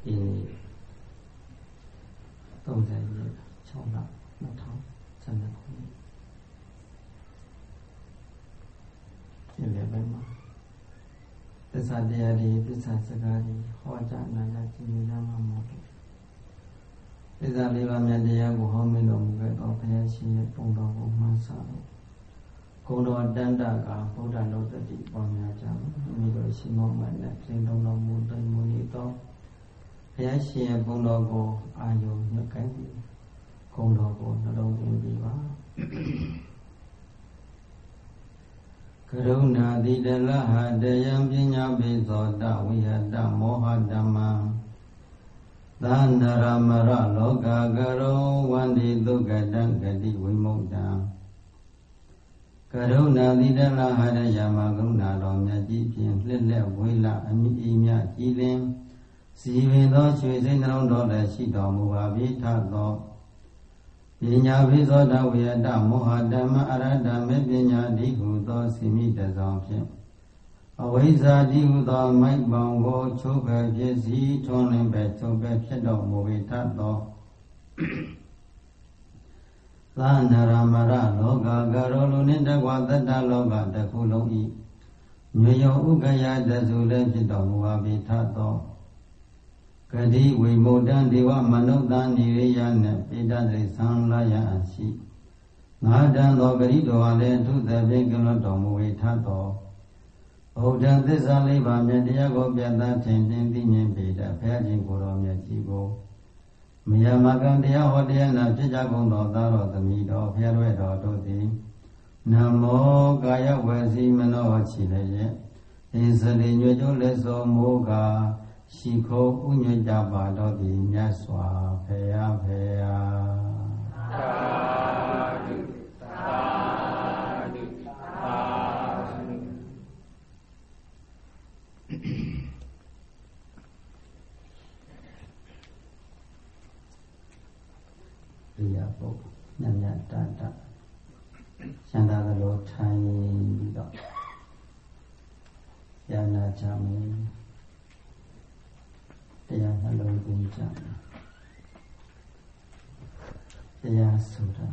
ဒီ30ရက်6လ2012ခုနှစ်ဒီလည်းပဲမှာသစ္စာတရားတွေသစ္စာစကားတွေဟောကြားနာကြားကြည်ညိုမှာမို့သစ္စာလေးပါးမြတ်တရားကိုဟောမိတော်မူခဲ့သောဘုရားရှင်ရဲ့ပုံတော်ကိုမှန်းဆလို့ဂုဏ်တော်တန်တကဗုဒ္ဓလောတတိပေါ်များကြမိတို့ရှိမောမှန်တဲ့ပြင်တော်တော်မူတိုင်မူနေသောဘုရားရှင်ရဲ့ပုံတော်ကိုအာယုံညွတ်ကိုင်းပြီးဂုဏ်တော်ကိုနှလုံးသွင်းပြီးပါကရုဏာတိတလဟတယံပညာပိသောတဝိဟတမောဟဓမ္မံသန္တရမရလောကကရောဝန္တိဒုက္ကတံဂတိဝိမု ක්ත ံကရုဏာတိတလဟတယမကရုဏာတော်မြတ်ကြီးဖြင့်လှစ်လက်ဝေးလအမိအမြကြည်လင်စီပင်သောရွှေစိမ့်နှလုံးတော်လည်းရှိတော်မူပါပြီထသောပညာပိသောတဝိယတမောဟဓမ္မအရဟတမေပညာတိဟုသောစီမိတဆောင်ဖြင့်အဝိဇ္ဇာတိဟုသောမိုက်ပေါင်ကိုချုပ်ပဲဖြစ်စီထွန်းလင်းပဲချုပ်ပဲဖြစ်တော်မူ၏ထသောသာနရမရလောကကရောလူနှင့်တကွာတတ္တလောကတစ်ခုလုံး၏မြေယုံဥက္ကယတစုလည်းဖြစ်တော်မူပါပြီထသောဂတိဝိမု ක්ත ံဒေဝမနုဿာနိရိယနှင့်ပိဋကတိသံလာယအရှိငါတံသောဂတိတော်အားလည်းထုသည်ဖြင့်ကလွတ်တော်မူ၏ထသောဘုဒ္ဓသစ္စာလေးပါးမြတ်တရားကိုပြတ်သားထင်သိမြင်ပေတတ်ဘုရားရှင်ကိုယ်တော်မြတ်ကြီးကိုမယမကံတရားဟောတရားနာဖြစ်ကြကုန်သောသားတော်သမီးတော်ဘုရားတော်တို့သည်နမောကာယဝစီမနောချီလည်းရဲ့ဣဇလိညွတ်ကျိုးလက်စောမောကာရှိခိုးဥညွတ်ကြပါတော်သည်မြတ်စွာဘုရားသာဓုသာဓုသာဓုရိယာပုဂ္ဂိုလ်ညံ့တန်တရှန္ဒသလိုထိုင်ပြီးတော့ဉာဏ်ချမယ်တရားနှလုံးသွင်းကြမယ်တရားဆိုတာ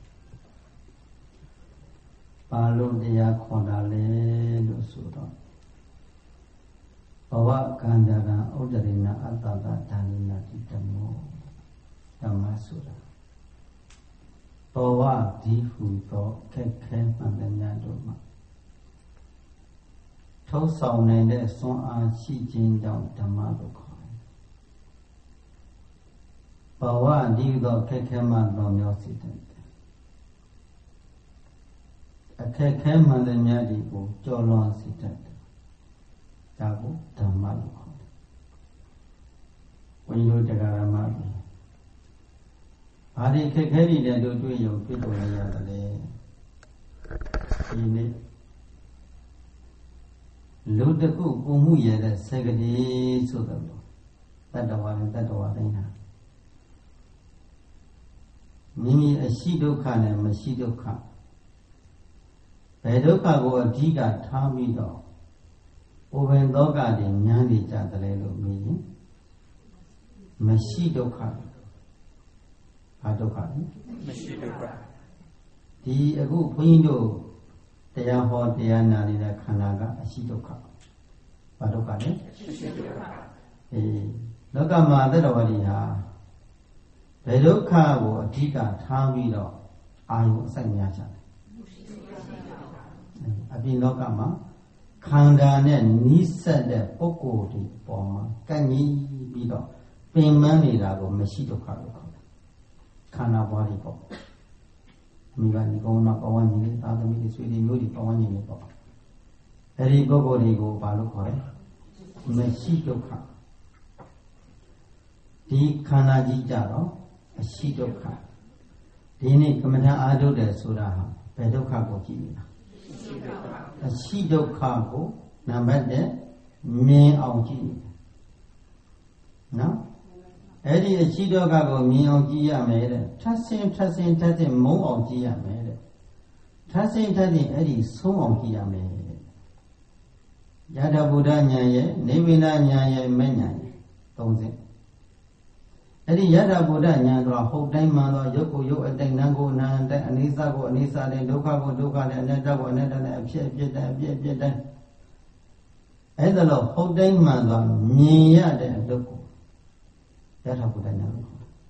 ဘာလို့တရားခေါ်တာလဲလို့ဆိုတော့ဘဝကန္တကံဥဒ္ဒရိနာအတ္တကဓာနိနာတိဓမ္မောဓမ္မဆိုတာဘဝဒီဟုသောခက်ခဲမှန်တဲ့များတို့မှာထုတ်ဆောင်နိုင်တဲ့စွမ်းအားရှိခြင်းကြောင့်ဓမ္မလို့ခေါ်တယ်ဘဝဒီဟုသောခက်ခဲမှတော်မျိုးစေတတ်တယ်အခက်ခဲမှန်တဲ့များဒီကိုကြော်လွန်စေတတ်တယ်ဒါကိုဓမ္မလို့ခေါ်တယ်ဝိညုတရားဓမ္မတွေဘာဒီခက်ခဲတွေတို့တွေ့ရုံတွေ့ပေါ်ရရတယ်လေဒီနေ့လူတခုပုံမှုရတဲ့စကတိဆိုတော့တတ္တဝါနဲ့တတ္တဝါတိုင်းဟာမိမိအရှိဒုက္ခနဲ့မရှိဒုက္ခဘယ်ဒုက္ခကိုအဓိကထားပြီးတော့ဘဝင်သောကတွေဉာဏ်နေကြတယ်လို့မြင်ရင်မရှိဒုက္ခဘာဒုက္ခလဲမရှိဒုက္ခဒီအခုဘုန်းကြီးတို့တရားဟောတရားနာနေတဲ့ခန္ဓာကအရှိဒုက္ခဘာဒုက္ခလဲမရှိဒုက္ခလောကမှာတတ္တဝါတွေဟာဘယ်ဒုက္ခကိုအဓိကထားပြီးတော့အာယုအစိုက်များကြတယ်အပြင်လောကမှာခန္ဓာနဲ့နီးစပ်တဲ့ပုဂ္ဂိုလ်တွေပေါ်မှာကန့်ကြီးပြီးတော့ပင်ပန်းနေတာကိုမရှိဒုက္ခလို့ခေါ်တယ်ခန္ဓာဘဝတွေပေါ့မိဘဒီကောင်းတော့ပဝန်းကျင်လေးသာသမီတွေဆွေတွေမျိုးတွေပဝန်းကျင်လေးပေါ့အဲဒီပုဂ္ဂိုလ်တွေကိုဘာလို့ခေါ်လဲမရှိဒုက္ခဒီခန္ဓာကြီးကြတော့အရှိဒုက္ခဒီနေ့ကမ္မဋ္ဌာန်းအားထုတ်တယ်ဆိုတာဟာဘယ်ဒုက္ခကိုကြည့်နေတာအရှိဒုက္ခကိုနံပါတ်1မြင်အောင်ကြည့်နေတယ်နော်အဲ့ဒီအရှိဒုက္ခကိုမြင်အောင်ကြည့်ရမယ်တဲ့ထပ်ဆင်းမုန်းအောင်ကြည့်ရမယ်တဲ့ထပ်ဆင်းအဲ့ဒီဆုံးအောင်ကြည့်ရမယ်တဲ့ယထာဘုဒ္ဓဉာဏ်ရဲ့နိဗ္ဗာန်ဉာဏ်ရဲ့မဲ့ဉာဏ်ရဲ့သုံးဆင့်ဒီယထာဘုဒ္ဓဉာဏ်တော်ဟုတ်တိုင်းမှန်သောရုပ်ကိုရုပ်အတိုင်းနာမ်ကိုနာမ်အတိုင်းအနိစ္စကိုအနိစ္စတိုင်းဒုက္ခကိုဒုက္ခတိုင်းအနတ္တကိုအနတ္တတိုင်းအဖြစ်အပျက်တိုင်းအဖြစ်အပျက်တိုင်းအဲ့ဒါလို့ဟုတ်တိုင်းမှန်သောမြင်ရတဲ့အလုပ်ကိုယထာဘုဒ္ဓဉာဏ်လို့ခေါ်တယ်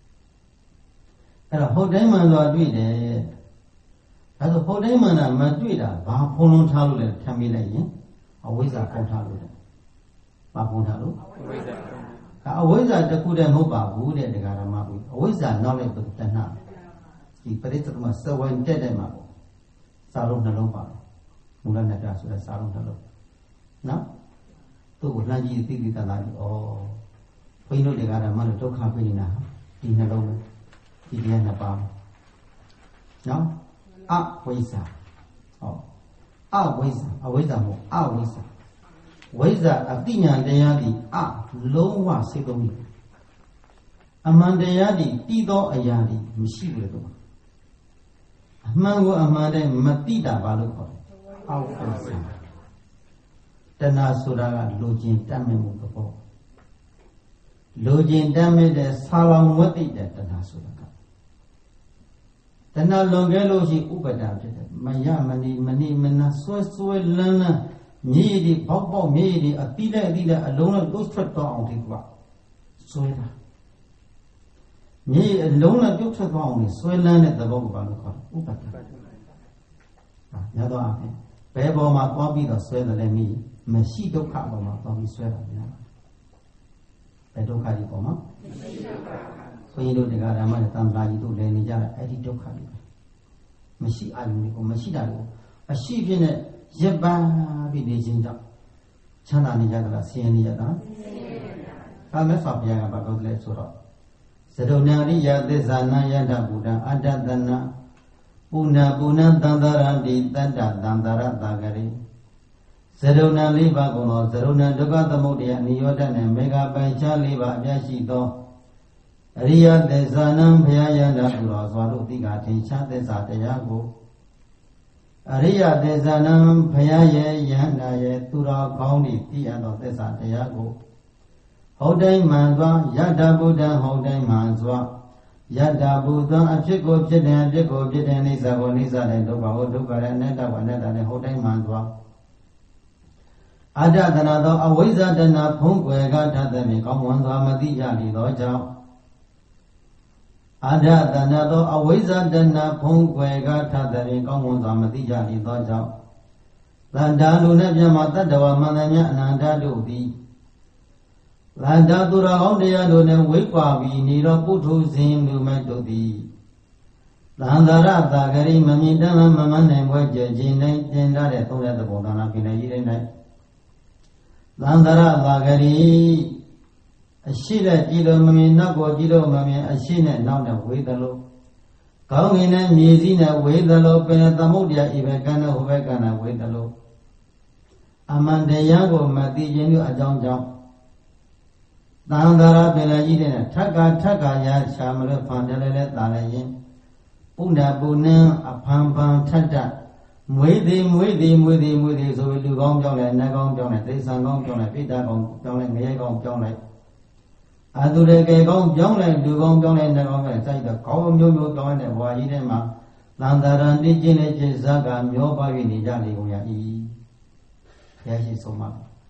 အဲ့တော့ဟုတ်တိုင်းမှန်သောတွေ့တယ်ဒါဆိုဟုတ်တိုင်းမှန်တာမတွေ့တာဘာဖုံးလုံးထားလို့လဲထမ်းမိလိုက်ရင်အဝိဇ္ဇာပုံထားလို့လဲဘာဖုံးထားလို့အဝိဇ္ဇာတစ်ခုတည်းမဟုတ်ပါဘူးတဲ့တရားဓမ္မကိုအဝိဇ္ဇာနောက်လိုက်တဏှာဒီပရိစ္ဆေသမစဝိုင်းတက်တဲ့မှာပေါ့စာလုံးနှလုံးပါတယ်မူလနာတာဆိုတဲ့စာလုံးနှလုံးနော်သူ့ကိုလှမ်းကြည့်သိသိသာသာဒီဩဘုန်းကြီးတို့တရားဓမ္မတို့ဒုက္ခပြနေတာဒီနှလုံးပဲဒီတရားနှစ်ပါးနော်အဝိဇ္ဇာဟောအဝိဇ္ဇာအဝိဇ္ဇာမဟုတ်အဝိဇ္ဇာဝိဇ္ဇာအတိညာတရားသည်အလုံးဝစိတ်သုံးပြီအမှန်တရားသည်တည်သောအရာသည်မရှိဘူးလေတော့အမှန်ကိုအမှန်တည်းမသိတာဘာလို့ခေါ်လဲအဝိဇ္ဇာတဏှာဆိုတာကလိုချင်တတ်မဲ့မှုသဘောလိုချင်တတ်မဲ့တဲ့ဆာလောင်ဝတ္တိတဲ့တဏှာဆိုတာကတဏှာလွန်ခဲ့လို့ရှိဥပဒါဖြစ်တယ်မယမဏိမဏိမနာဆွဲလန်းလန်းမြေရည်ဒီပေါက်မြေရည်ဒီအတိလက်အလုံးနဲ့တွတ်ထွက်တော့အောင်ဒီကဆွဲတာမြေအလုံးနဲ့တွတ်ထွက်တော့အောင်ဆွဲလန်းတဲ့သဘောကိုဘာလို့ခေါ်လဲဥပဒါညတော့အပြင်ဘယ်ပေါ်မှာသွားပြီးတော့ဆွဲတယ်လဲမြေမရှိဒုက္ခပေါ်မှာသွားပြီးဆွဲတာများဘယ်ဒုက္ခကြီးပေါ်မှာမရှိဒုက္ခဘုန်းကြီးတို့တရားဓမ္မနဲ့တန်ခါကြီးတို့လည်းနေကြတာအဲ့ဒီဒုက္ခတွေမရှိအာယုန်ကိုမရှိတာကိုအရှိဖြစ်တဲ့ရပ်ပန်းပြီးနေခြင်းကြောင့်ချမ်းသာနေကြတာလားဆင်းရဲနေကြတာဒါမဲ့ဆောဘုရားကဘာပြောလဲဆိုတော့သရုဏရိယသစ္စာနာယတဗုဒ္ဓအတ္တတနာပုဏ္ဏသန္တရတိတတ္တသန္တရတာဂရိသရုဏလေးပါးကုန်သောသရုဏဒုက္ခသမုဒယနိရောဓနှင့်မေဃပိုင်ခြားလေးပါးအပြည့်ရှိသောအရိယသစ္စာနံဘုရားယန္တာပူတော်စွာတို့သိကထင်ရှားသစ္စာတရားကိုအရိယသစ္စာနံဘုရားရဲ့ယန္တာရဲ့သူတော်ကောင်းသည့်သိရသောသစ္စာတရားကိုဟုတ်တိုင်းမှန်သောယတ္တဗုဒ္ဓဟုတ်တိုင်းမှန်စွာယတ္တဗုဒ္ဓအဖြစ်ကိုဖြစ်တယ်အဖြစ်ကိုဖြစ်တယ်နိစ္စကိုနိစ္စနဲ့ဒုက္ခကိုဒုက္ခနဲ့အနတ္တကိုအနတ္တနဲ့ဟုတ်တိုင်းမှန်စွာအတ္တတနာသောအဝိဇ္ဇတနာဖုံးကွယ်ကထသဖြင့်ကောင်းမွန်စွာမသိကြလိသောကြောင့်အတ္တတနာသောအဝိဇ္ဇတနာဖုံးကွယ်ကထသဖြင့်ကောင်းမွန်စွာမသိကြလိသောကြောင့်သန္တာလူနဲ့ပြမတတ္တဝမန္တမြအနန္တတို့သည်သန္တာသူတော်ကောင်းတရားတို့နဲ့ဝိကွာပြီးနေတော့ပုထုဇဉ်လူမဲ့တို့သည်သန္တာရတာဂရိမမြင်တမ်းမမနိုင်ဘွယ်ကြခြင်း၌တင်ထားတဲ့သုံးရတဲ့ဘောကနာပြည်နယ်ကြီးတိုင်း၌သန္တာရတာဂရိအရှိနဲ့ကြည်လို့မမြင်နောက်ကိုကြည်လို့မမြင်အရှိနဲ့နောက်နဲ့ဝေသလိုကောင်းကင်နဲ့မြေစည်းနဲ့ဝေသလိုပင်သမုဒ္ဒရာဤဘက်ကနဲ့ဟိုဘက်ကနဲ့ဝေသလိုအမှန်တရားကိုမသိခြင်းတို့အကြောင်းကြောင့်သံဃာရပင်လည်းကြီးတဲ့ထက်ကရချာမလို့ဖန်တယ်လဲတာလည်းရင်ပုဏ္ဏပုဏ္ဏအဖန်ဖန်ထက်တမွေးသည်ဆိုပြီးလူကောင်းပြောင်းလဲနတ်ကောင်းပြောင်းလဲတိစ္ဆာန်ကောင်းပြောင်းလဲပိဋကကောင်းပြောင်းလဲငရဲကောင်းပြောင်းလဲအတုရေကေကောင်းပြောင်းလဲလူကောင်းပြောင်းလဲနတ်ကောင်းပြောင်းလဲစိုက်တော့ကောင်းမျိုးပြောင်းတဲ့ဘဝကြီးထဲမှာသံဃာရန်တိကျင်းတဲ့ဇာကမျောပါ၍နေကြလေကုန်ရ၏ဘုရားရှိဆုံးမ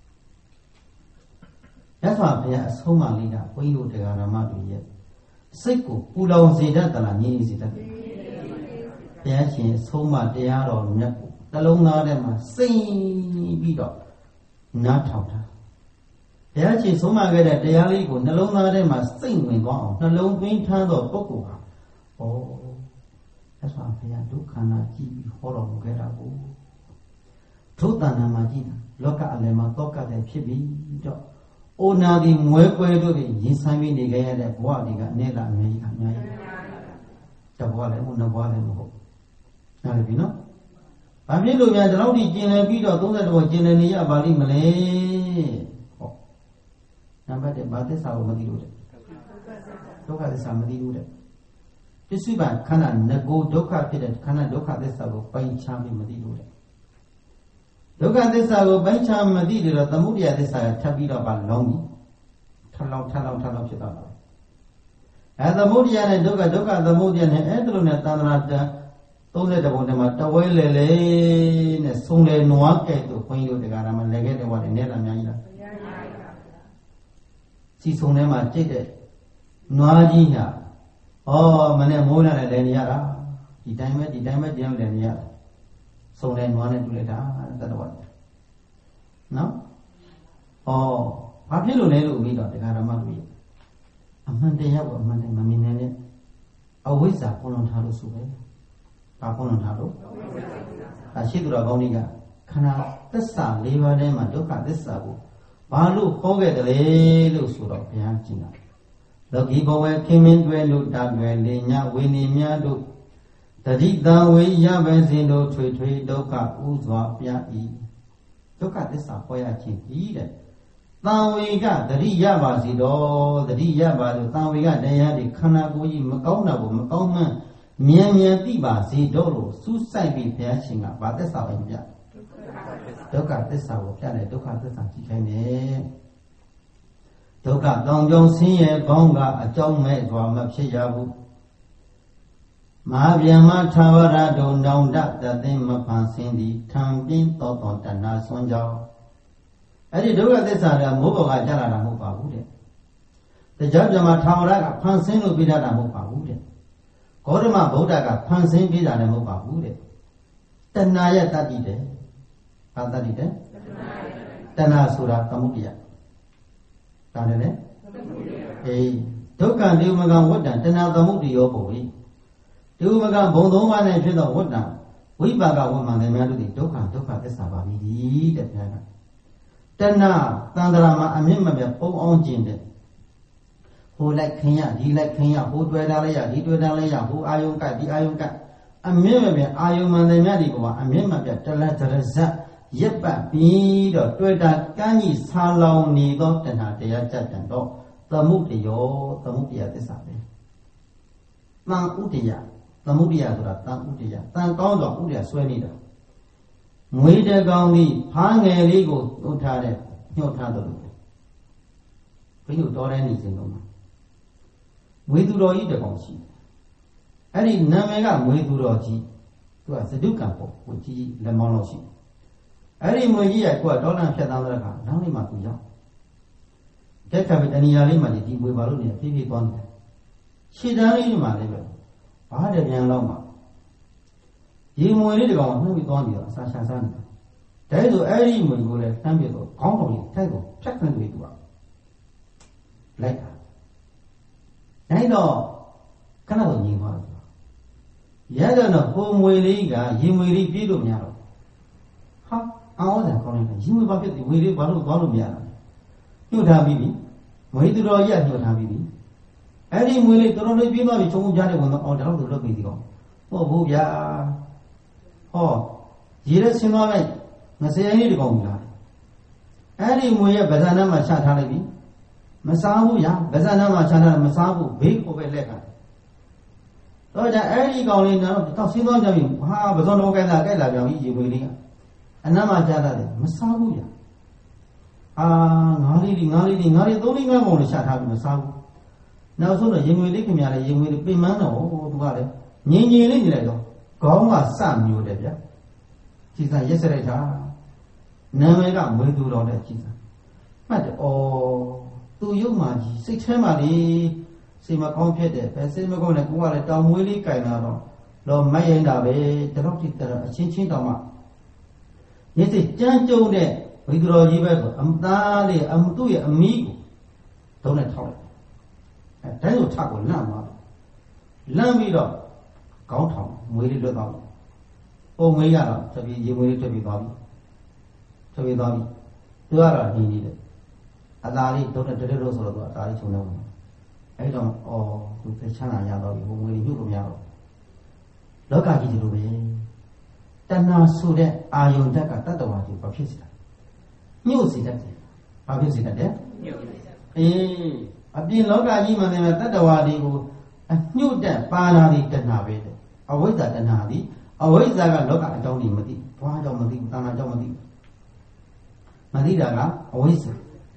ရသော်ဘုရားအဆုံးအမလေးကဘုန်းကြီးတို့တရားဓမ္မတွေရဲ့စိတ်ကိုပူလောင်စေတတ်သလားငြိမ်းစေတတ်တယ်ဘုရားရှင်အဆုံးအမတရားတော်မြတ်ကိုနှလုံးသားထဲမှာစိမ့်ပြီးတော့နားထောင်တာဘုရားရှင်ဆုံးမခဲ့တဲ့တရားလေးကိုနှလုံးသားထဲမှာစိမ့်ဝင်သွားအောင်နှလုံးသွင်းထမ်းသောပုဂ္ဂိုလ်ဟာရသော်ဘုရားဒုက္ခနာကြည့်ပြီးဟောတော်မူခဲ့တာကိုထို့တဏ္ဍာမှာကြည့်တာလောကအလယ်မှာတောကတဲ့ဖြစ်ပြီးတော့အိုနာဒီမွဲကွဲတို့ဖြင့်ရင်ဆိုင်ပြီးနေကြရတဲ့ဘဝတွေကအနည်းလားအများကြီးတဘဝလည်းမဟုတ်နှစ်ဘဝလည်းမဟုတ်နားလည်ပြီနော်ဘာဖြစ်လို့များဒီလောက်ထိကျင်လည်ပြီးတော့30ဘဝကျင်လည်နေရပါလိမ့်မလဲဟောနံပါတ်1ဘာသစ္စာကိုမသိလို့တဲ့ဒုက္ခသစ္စာမသိလို့တဲ့ပစ္စုပန်ခန္ဓာငကိုဒုက္ခဖြစ်တဲ့ခန္ဓာဒုက္ခသစ္စာကိုပိုင်ခြားပြီးမသိလို့တဲ့ဒုက္ခသစ္စာကိုပိုင်းခြားမသိတယ်တော့သမုဒယသစ္စာကထပ်ပြီးတော့ပါလောင်းပြီထပ်လောက်ဖြစ်သွားတာသမုဒိယနဲ့ဒုက္ခသမုဒိယနဲ့အဲ့ဒါလိုနဲ့သန္တရာ30ဘုံတည်းမှာတဝဲလေလေနဲ့ဆုံလေနွားကဲ့သို့ခွင်းတို့တရားဓမ္မလည်းခဲ့တဲ့ဝါတွေနဲ့တာများကြီးလားစီဆုံထဲမှာကြိတ်တဲ့နွားကြီးညာမနဲ့မိုးလာတယ်လည်းနေရတာဒီတိုင်းပဲတရားလည်းနေရတာဆုံလေနွားနဲ့တူလိုက်တာတတ္တဝါနော်ဘာဖြစ်လို့လဲလို့ပြီးတော့တရားဓမ္မတို့အမှန်တရားကိုအမှန်နဲ့မမြင်နိုင်တဲ့အဝိဇ္ဇာပုံလုံးထားလို့ဆိုပဲဘာပုံလုံးထားလို့ရှိသူတော်ကောင်းကြီးကခန္ဓာသစ္စာ၄ပါးထဲမှာဒုက္ခသစ္စာကိုဘာလို့ဟောခဲ့တယ်လဲလို့ဆိုတော့ဘုရားကျင့်တာလောကီဘဝခင်မင်းတွဲလို့တာတွဲလေညဝိနည်းများတို့တတိတံဝေရပဲစဉ်တို့ထွေထွေဒုက္ခဥစွာပြ၏ဒုက္ခသစ္စာဟောရခြင်းကြီးတဲ့တံဝေကတတိရပါစီတော့တတိရပါလို့တံဝေကတရားတွေခန္ဓာကိုယ်ကြီးမကောင်းတာကိုမကောင်းမှန်းမြန်သိပါစေတော့လို့စူးစိုက်ပြီးဘုရားရှင်ကဗာသစ္စာပဲပြဒုက္ခသစ္စာကိုပြတယ်ဒုက္ခသစ္စာကြည့်ခိုင်းတယ်ဒုက္ခတောင်ကြောင်းဆင်းရဲပေါင်းကအကြောင်းမဲ့စွာမဖြစ်ရဘူးမဟာဗျမထာဝရဒုံတောင်တတသိမဖန်ဆင်းသည်ထံပြင်းတော်တဏ္ဍဆွမ်းကြောင်းအဲ့ဒီဒုက္ခသစ္စာကမိုးပေါ်ကကြားလာတာမဟုတ်ပါဘူးတဲ့တရားဗျမထာဝရကဖန်ဆင်းလို့ပြတာမဟုတ်ပါဘူးတဲ့ဂေါတမဗုဒ္ဓကဖန်ဆင်းပြတာလည်းမဟုတ်ပါဘူးတဲ့တဏှာရဲ့တတ္တိတဲ့ဘာတတ္တိတဲ့တဏှာဆိုတာသမုဒိယဒါလည်းလေဒုက္ခဒေဝမကဝတ္တံတဏှာသမုဒိယောဘုံဤဒေဝမကဘုံသုံးပါးနဲ့ဖြစ်သောဝတ္တံဝိပါကဝမ္မန်များတို့သည်ဒုက္ခသစ္စာပါပြီတဲ့ဘုရားကတဏှာသန္တရာမှာအမြင့်မပြတ်ပုံအောင်ကျင့်တဲ့ဟိုလိုက်ခင်ရဒီလိုက်ခင်ရဟိုတွေ့တာလိုက်ရဒီတွေ့တာလိုက်ရဟိုအာယုံကဒီအာယုံကအမြင့်မပြတ်အာယုံမှန်တယ်များဒီပေါ်မှာအမြင့်မပြတ်တလတ်တရဇတ်ရက်ပတ်ပြီးတော့တွေ့တာကမ်းကြီးဆာလောင်နေသောတဏှာတရားကြတန်တော့သမုဒယသစ္စာပဲတန်ဥဒယသမုဒယဆိုတာတန်ဥဒယတန်ကောင်းတော့ဥဒယဆွဲနေတာငွေတကောင်ကြီးဖားငယ်လေးကိုနှုတ်ထားတဲ့ညှို့ထားတယ်လို့ဘုရားတော်တဲ့နေစဉ်တော့ငွေသူတော်ကြီးတကောင်ရှိအဲ့ဒီနာမည်ကငွေသူတော်ကြီးသူကသဒုကံပေါ့ကိုကြီးလက်မောင်းလို့ရှိအဲ့ဒီငွေကြီးကကိုကဒေါလန်ဖြတ်သားတဲ့အခါနောက်နေ့မှသူရောက်ကဲခါပြီးတဏှာလေးမှဒီငွေပါလို့နေပြေးပြေးသွားတယ်ခြေတန်းလေးမှလည်းပဲဘာတပြန်လောက်မှရေမွေလေးတကောင်နှုတ်ပြီးသွားပြီးတော့အစာရှာစားနေတာဒါဆိုအဲ့ဒီငွေကိုလည်းတန်းပြတော့ခေါင်းတော်ကြီးထိုက်ကိုဖြတ်ခန့်တွေ့သူကလိုက်တာအဲ့တော့ခဏတော့ညီသွားတယ်ရတော့ဟိုငွေလေးကရေငွေလေးပြေးလို့မရတော့ဟာအော်တယ်ကောင်းတယ်ရေငွေဘာဖြစ်ဒီငွေလေးဘာလို့သွားလို့မရတာညှို့ထားပြီးပြီငွေသူတော်ကြီးကညှို့ထားပြီးပြီအဲ့ဒီငွေလေးတော်တော်လေးပြေးသွားပြီချုံချုံကြားတယ်ဝင်တော့အော်ဒါတော့သူလုပ်ပြီးဒီကောင်ဟုတ်ဘူးဗျာရေရဲဆင်းသွားလိုက်20ရက်လေးတကောင်ပြီလားအဲ့ဒီငွေရဲ့ဗဇာနာမှာချထားလိုက်ပြီမစားဘူးညာဗဇာနာမှာချထားတယ်မစားဘူးဘေးကိုပဲလက်ကတော့ကြအဲ့ဒီကောင်လေးတော့ဆင်းသွားကြပြီဟာဗဇွန်တော်ကဲလာပြန်ပြီရေငွေလေးကအနမ်းမှာချထားတယ်မစားဘူးညာငါးလေး3-4 ကောင်လေးချထားပြီးမစားဘူးနောက်ဆုံးတော့ရေငွေလေးခင်ဗျာလေရေငွေလေးပြင်မန်းတော့သူကလေငင်လေးနေလိုက်တော့ခေါင်းကစမျိုးတယ်ဗျကြည်စံရက်စရိုက်တာနာမည်ကမွေးသူတော်တဲ့ကြည်စံမှတ်တယ်သူရုပ်မှကြီးစိတ်ထဲမှာလေစိတ်မကောင်းဖြစ်တယ်ပဲစိတ်မကောင်းနဲ့ကိုကလည်းတောင်မွေးလေးကြိုင်လာတော့မိုက်ရင်တာပဲတတော့ကြည့်တော့အချင်းချင်းတောင်မှမျက်စိကြမ်းကြုံတဲ့ဝိသရောကြီးပဲဆိုအမသားလေးသူ့ရဲ့အမိကိုတုံးနဲ့ထောက်လိုက်ဒါဆိုထကိုလန့်သွားလန့်ပြီးတော့ကောင်းထောင်မွေးလေးလွတ်သွားပြီပုံမွေးရတော့တပီရေမွေးလေးထွက်ပြီးသွားပြီသူကတော့နေနေတယ်အသားလေးတုံးနဲ့တရက်လို့ဆိုတော့သူအသားလေးချုံနေတယ်အဲ့တော့သူသိချမ်းသာရတော့ပြီဟိုမွေးလေးညှို့လို့မရတော့လောကကြီးဒီလိုပဲတဏှာဆိုတဲ့အာယုန်တက်ကတတ္တဝါကြီးဘာဖြစ်စေတာညှို့စေတတ်တယ်ဘာဖြစ်စေတတ်တယ်ညှို့စေတတ်အပြင်လောကကြီးမှာနေတတ္တဝါတွေကိုညှို့တက်ပါလာသည်တဏှာပဲအဝိဇ္ဇာတဏှာသည်အဝိဇ္ဇာကလောကအကြောင်းကြီးမသိဘာကြောင့်မသိဘူးတဏှာကြောင့်မသိတာကအဝိဇ္ဇာ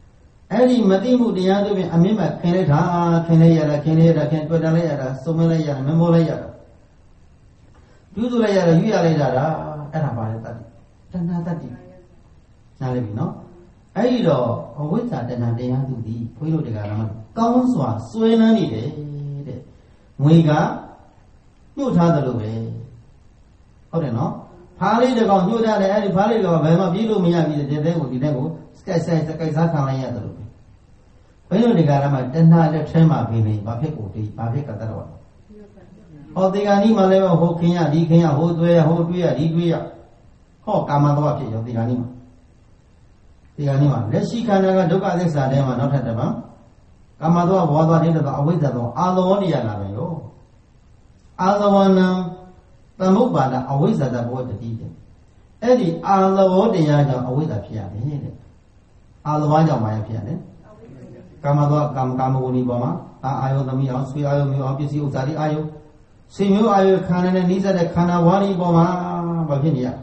Any Matimu Diadu Amima Keneta, Keneta, Kentualayada, Somalaya, Memolaya. Usulayada, Yualayada, and about that. Nalivino. Aido, or with that, and they have to be Puyo de Garama. Counswa, Suenani, Muiga, you tather away. Or no? Pali the computer, the Pali of Bema Bilu Mia, they would be devil, Sky says the Kaisaka. Puyo de Garama, then I let Trema Bibi, Bapico, Bapica. Or the anima level, Hokia, Dikaya, Hodwea, Diguia. Oh, Kamawapi of the anima. The animal. Let's see, can I look at this adema, not at the bump? Kamadua, water into the Awizado, Alodia Lavayo. Other one, the Mubada, always at the water detail. Eddie, Alodia, always appear. Alwaja, my appearance. Kamadua, Kamuni Boma, Ayo, the Mio, Sweet Ayo, obviously, Utari Ayo. Simu Ayo, Canan, and Nisa, the Kanawani Boma, Bavinia.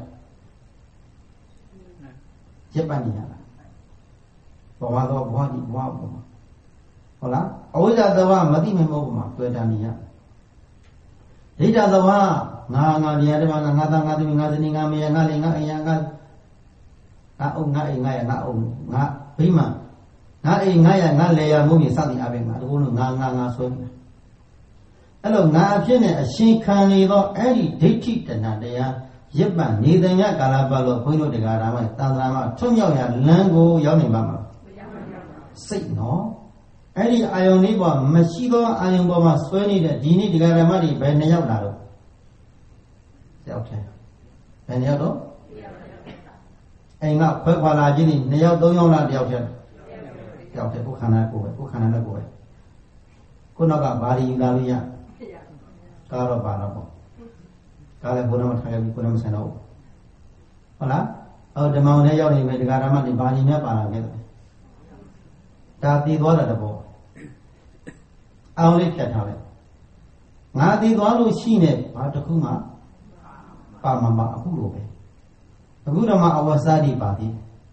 Japania. Bawado body wabuma. Hola, always at the one, Madim Mobuma, Tuetania. Later the one, Nanga, the other one, another Nagazinga, Yanga, Nga, Prima. Not a Naya, Nalea, moving something having a woman, Nanga, swim. Hello, Napin, a she can either any dictate and Nadia. Yipman, neither Galabalo, Puno de Garama, Tanama, Tonyo, Lango, Yonimama. Say no. Any Ioniba, Machido, Iamboma, Sweeney, the Dini de Garamari, Benayado. Okay. Benayado? And not Purpala Gini, Neo Doyona, the Alter. The Alter, Ukana go. Kunaga, Bari, Galia. Caro Barabo. Calabunam Punam Sano. Hola? Oh, the Mount Ayoni made the Garama, the Bani Mapa together. Tati Dollarabo. Only Catale. Nadi Dolu Shine, Patakuma, Pamama, Hurupe. The Gudama Awasadi party.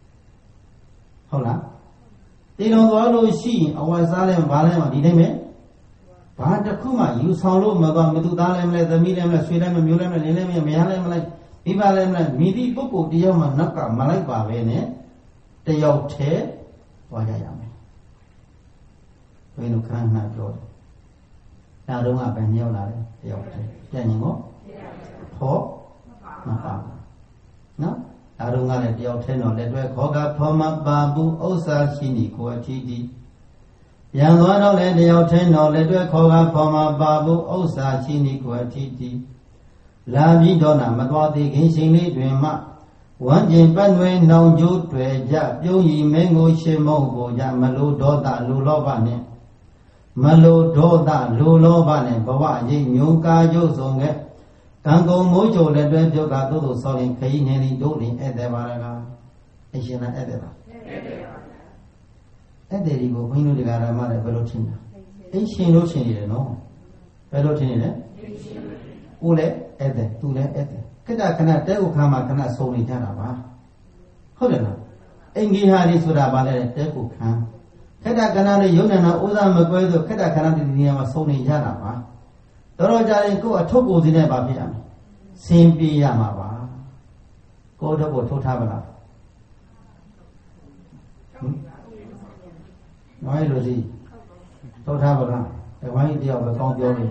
Hola? They don't Dolu Shi, Awasalem, Valema, did they? Patakuma, you saw Magam, Medudalem, the medium, Sweden, Mulam, Lilem, Mialem, like Ivalem, Midi Buku, Dioma, Naka, Malaiba, Vene, the Yote, Wayame. When you can't have Lord. Now don't have any other, the Yote. Can you go? Ho? Napa. No? I don't have the Yote, no, let me Hoga, Poma, Babu, Osa, Shini, Kuatidi. Young one of the Yote, no, let me Hoga, Poma, Babu, Osa, Shini, Kuatidi. Lavi Donna, Magwati, Ginsini, Dreama. One Jim Banway, no Jew, Treja, Yogi, Mango, Shemo, Yamalu, Dota, Lulobane. Malo Doda, Lulobane, Bawaji, Nuka, Josonga. Tango Mojo, let them do Gato, Solin, Kayin, Doli, Edevaraga. Asiana Edeva. Ederigo, when you got a mother, Velotina. Asian Ocean, no. Velotina. Ule, Ede, Tule, Ede. Kada cannot tell Kama cannot solely Janaba. Hold on. Engi Hari Sudabale, Teku Kam. Kada Canada Yunana, Uda Maguedo, Kada Canada Niama Sony Janaba. The Roja go a Togo in Ebabiam. Simpi Yamaba. Go to Totavana. Why does he? Totavana. The white deal of the Congo.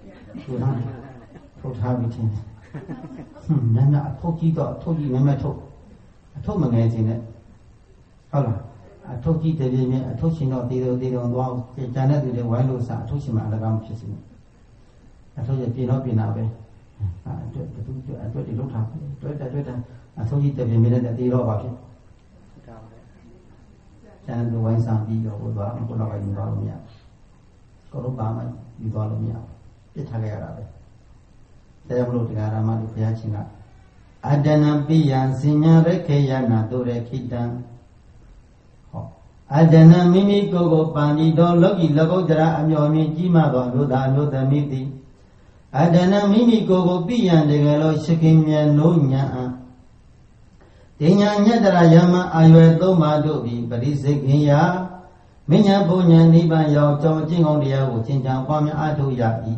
Totavitin. Nana, Toki got Toki Nemato. I told my in it. Hola. I told you the name, I told you not, they don't want Janet with the wireless, I told you my alarm kissing. I told you, be not be now. I told you, look up. I told you the minute that they love about it. Janet, the wine sound be your old one, put over in Valomia. Go to Bama, you follow me out. Get Tagara. They have looked at Amadu Piacina. Adana Pian, Signor Kayana, Dore Kitan. Adana Mimi Gogo Pandi, don't look in Lagodra, and your Mijima, Luda Miti. Adana Mimi Gogo Pian, the Galo shaking me and no nya. Tinya Yadra Yama, I wear Doma Dobi, but he's a Gia. မဉ္ဇဉ်ဘုံဉဏ်နိဗ္ဗာန်ရောက်ကြောင်းအကျင့်ကောင်းတရားကိုသင်္ချာပွားများအားထုတ်ရ၏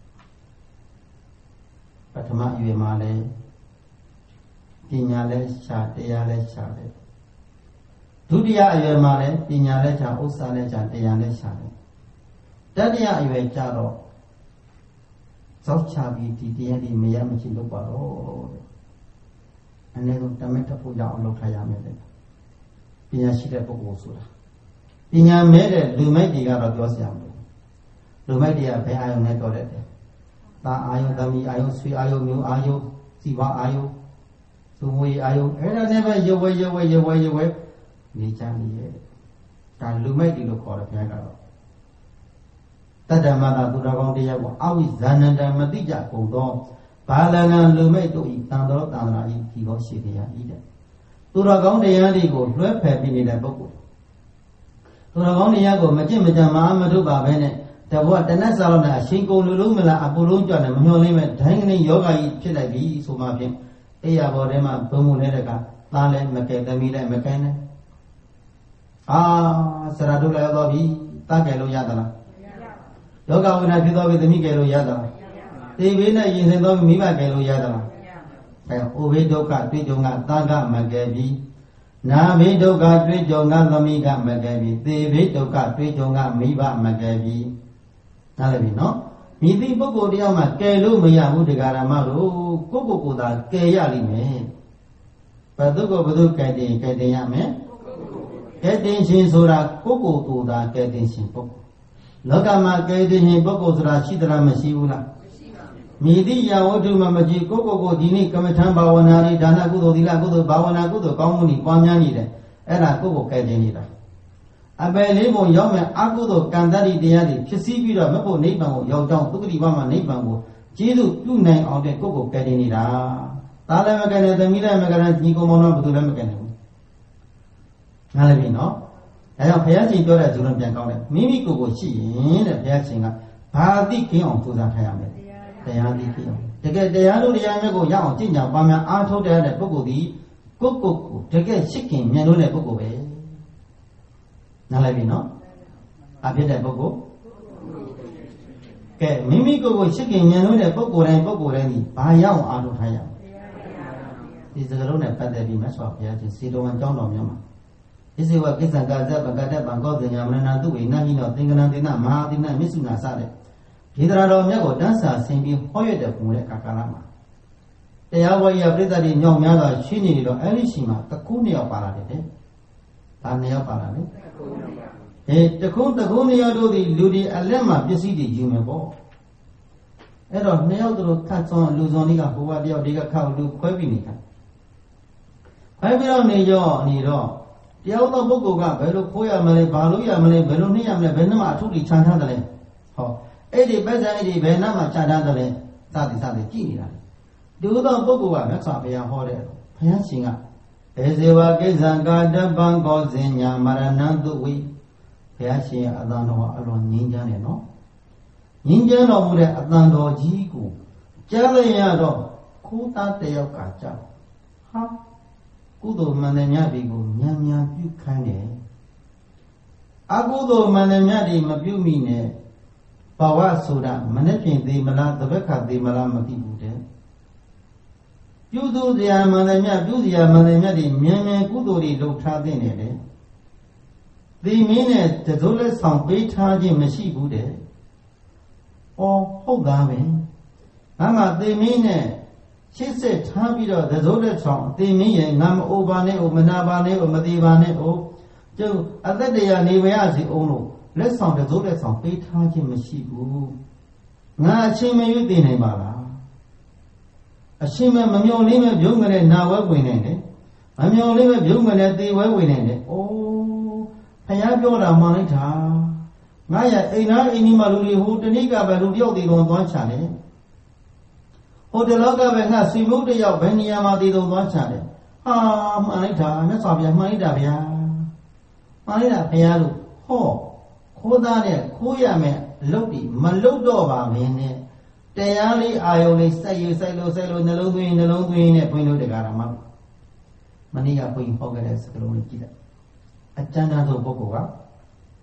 ပထမအရွယ်မှာလည်းပညာလည်းရှာတရားလည်းရှာတယ်ဒုတိယအရွယ်မှာလည်းပညာလည်းရှာဥစ္စာလည်းရှာတရားလည်းရှာတယ်တတိယအရွယ်ကျတော့ဇောက်ချပြီးဒီတရားဒီမရမရှိလို့ပါတော့အနည်းဆုံးတမက်တဖို့ရအောင်လုပ်ထားရမယ်လေပညာရှိတဲ့ပုဂ္ဂိုလ်ဆိုတာပညာမဲ့တဲ့လူမိုက်တွေကတော့ပြောစရာမလိုလူမိုက်တွေကဘယ်အာယုံနဲ့တော်တဲ့တယ်တာအာယုံသမီးအာယုံဆွေအာယုံမျိုးအာယုံစီဝါအာယုံသူမွေအာယုံအဲ့ဒါနဲ့ပဲရွယ်ဝဲနေကြနေရဲ့ဒါလူမိုက်တွေလို့ခေါ်တယ်ခင်ဗျာကတော့တတ္တမသာသူတော်ကောင်းတရားကိုအဝိဇာနန္တမတိကြကုန်သောဘာလနာလူမိုက်တို့ဤတန်တော်တန်လာဤဒီသောရှိတရားဤတဲ့သူတော်ကောင်းတရားတွေကိုလွှဲဖယ်ပြီးနေတဲ့ပုဂ္ဂိုလ်သူတော်ကောင်းတရားကိုမကြင့်မကြံမထုတ်ပါပဲနဲ့တဘောတနတ်စားလို့နဲ့အရှင်ကုန်လူလုံးမလားအပူလုံးကြွတယ်မမျောလင်းမဲ့ဒိုင်းကနေယောဂကြီးဖြစ်လိုက်ပြီဆိုမှဖြင့်အေးရဘောထဲမှာဘုံမှုနေတဲ့ကသားလည်းမကဲသမီးလည်းမကဲနဲ့အာဆရာတို့လည်းတော့ပြီသားကဲလို့ရသလားယောဂဝိနာဖြစ်သွားပြီသမီးကဲလို့ရသလားသေဘေးနဲ့ရင်ဆိုင်တော့မိဘကဲလို့ရသလားအဲအိုဘေးဒုက္ခတွေ့ကြုံကသားကမကဲပြီနာဘေးဒုက္ခတွေ့ကြုံကသမီးကမကဲပြီသေဘေးဒုက္ခတွေ့ကြုံကမိဘမကဲပြီနားလည်ပြီနော်မိသည့်ပုဂ္ဂိုလ်တယောက်မှကဲလို့မရဘူးတရားဓမ္မတို့ကိုယ်သာကဲရလိမ့်မယ်ဘယ်သူကကဲတင်ရမယ်ကဲတင်ရှင်ဆိုတာကိုယ်သာကဲတင်ရှင်ပုဂ္ဂိုလ်လောကမှာကဲတင်ရှင်ပုဂ္ဂိုလ်ဆိုတာရှိသလားမရှိဘူးလားမိသည့်ယဝတ္ထုမှမကြည့်ကိုဒီနေ့ကမ္မထံဘာဝနာတွေဒါနကုသိုလ်သီလကုသိုလ်ဘာဝနာကုသိုလ်ကောင်းမှုတွေပွားများနေတယ်အဲ့ဒါကိုကဲတင်နေတာအပယ်လေးပုံရောက်မဲ့အကုသိုလ်ကံတတိတရားတွေဖြစ်စည်းပြီးတော့မဖို့နိဗ္ဗာန်ကိုရောက်ကြောင်းသုခတိဘမှာနိဗ္ဗာန်ကိုကျေးဇူးပြုနိုင်အောင်တဲ့ကိုကဲတင်နေတာဒါလည်းမကဲနဲ့သမီးလည်းမကဲနဲ့ညီကောင်မောင်တို့ဘယ်သူလည်းမကဲနဲ့ဘူးနားလည်ပြီနော်ဒါကြောင့်ဘုရားရှင်ပြောတဲ့ဇုံပြန်ကောင်းတယ်မိမိကိုရှိရင်တဲ့ဘုရားရှင်ကဘာသိခင်းအောင်ကြိုးစားထားရမယ်တရားသိခင်းအောင်တကယ်တရားတို့တရားမြတ်ကိုရအောင်ကြင်ညာပါများအားထုတ်တဲ့ပုဂ္ဂိုလ်ဒီကိုတကယ်ရှိခင်မြတ်လို့တဲ့ပုဂ္ဂိုလ်ပဲနားလည်ပြီနော်အဖြစ်တဲ့ပုဂ္ဂိုလ်ကဲမိမိကိုရှိခင်မြတ်လို့တဲ့ပုဂ္ဂိုလ်တိုင်းဒီဘာရအောင်အားထုတ်ထားရမလဲဒီစကားလုံးနဲ့ပတ်သက်ပြီးမြတ်စွာဘုရားရှင်စေတော်ဝန်ကျောင်းတော်များမှာဣဇေဝကိစ္စကာဇဗကတ္တဗံကောဇညာမရဏတုဝိနဟိနောသင်္ကနံသေနမဟာတိနမစ္ဆုနာစတဲ့ဒေသရာတော်မြတ်ကိုတန်းစာဆင်ပြီးဟောရတဲ့ပုံတဲ့ကာလမှာတရားဝိယပြိဿတိညောင်းများစွာရှိနေတော့အဲ့ဒီရှိမှာတကူနှစ်ယောက်ပါလာတယ်ဒါနှစ်ယောက်ပါလာလေတကူနှစ်ယောက်တို့ဒီလူဒီအလက်မှာပစ္စည်းတွေယူမယ်ပေါ့အဲ့တော့နှစ်ယောက်တို့ခတ်သွန်းလူစုံလေးကဟိုကတယောက်ဒီကခောက်လူခွဲပြီးနေတာခွဲပြီးတော့နေတော့တယောက်သောပုဂ္ဂိုလ်ကဘယ်လိုခိုးရမလဲဘာလို့ရမလဲဘယ်လိုနှိမ့်ရမလဲဘယ်နှမှာအထုတွေခြံထားတယ်လဲဟောအဲ့ဒီပဲဆိုင်အဲ့ဒီဘယ်နှမှာခြံထားတယ်လဲစသည်ကြည့်နေတာဒီလိုသောပုဂ္ဂိုလ်ကမြတ်စွာဘုရားဟောတဲ့ဘုရားရှင်ကဧဇေဝကိစ္စကာတပံကောဇင်ညာမရဏံတုဝိဘုရားရှင်ရဲ့အတန်တော်အလွန်ငြိမ်းချမ်းတယ်နော်ငြိမ်းချမ်းတော်မူတဲ့အတန်တော်ကြီးကိုကြားလိုက်ရတော့ခိုးသားတယောက်ကကြောက်ဟာကုသိုလ်မှန်တဲ့မြတ်ဒီကိုမြန်ပြုခိုင်းတယ်အကုသိုလ်မှန်တဲ့မြတ်ဒီမပြုမိနဲ့ဘဝဆိုတာမနဲ့ပြင်သေးမလားတပည့်ခသေးမလားမသိဘူးတဲ့ပြုသူစရာမှန်တဲ့မြတ်ပြုစရာမှန်တဲ့မြတ်ဒီမြန်ကုသိုလ်တွေလုပ်ထားတဲ့နေတယ်ဒီမင်းနဲ့တစိုးလက်ဆောင်ပေးထားခြင်းမရှိဘူးတဲ့ဩဟုတ်သားပဲငါမှသေမင်းနဲ့ရှစ်ဆက်ထားပြီးတော့သဇိုးလက်ဆောင်သေမင်းရဲ့ငါမအိုပါနဲ့မနာပါနဲ့မသေးပါနဲ့ကျုပ်အသက်တရားနေပါရစီအောင်လို့လက်ဆောင်သဇိုးလက်ဆောင်ပေးထားခြင်းမရှိဘူးငါအချင်းမရွေးသိနိုင်ပါလားအချင်းမမျော်လင်းမဲ့ပြုံးမဲ့နာဝဲဝင်နေတယ်မမျော်လင်းမဲ့ပြုံးမဲ့သေဝဲဝင်နေတယ်ဖယားပြောတာမှန်လိုက်တာငါရအိမ်သားအိမ်ကြီးမှလူတွေဟိုတဏိကပဲလူတယောက်တည်တော်သွားချတယ်ဟိုတလောကပဲငါစီမုတ်တယောက်ဘယ်နေရာမှာတည်တော်သွားချတယ်ဟာမှန်လိုက်တာမြတ်စွာဘုရားမှန်လိုက်တာဗျာမှန်လိုက်တာဘုရားလို့ဟောခိုးသားနဲ့ခိုးရမယ်လုတ်ဒီမလုတ်တော့ပါမင်းနဲ့တရားလေးအာယုံလေးစိုက်လို့နှလုံးသွင်းနဲ့ဘုန်းကြီးတို့တရားဓမ္မမနေ့ကဘုန်းကြီးဟောခဲ့တဲ့စကားလုံးလေးကြည့်လိုက်အကျဉ်းသားသောပုဂ္ဂိုလ်က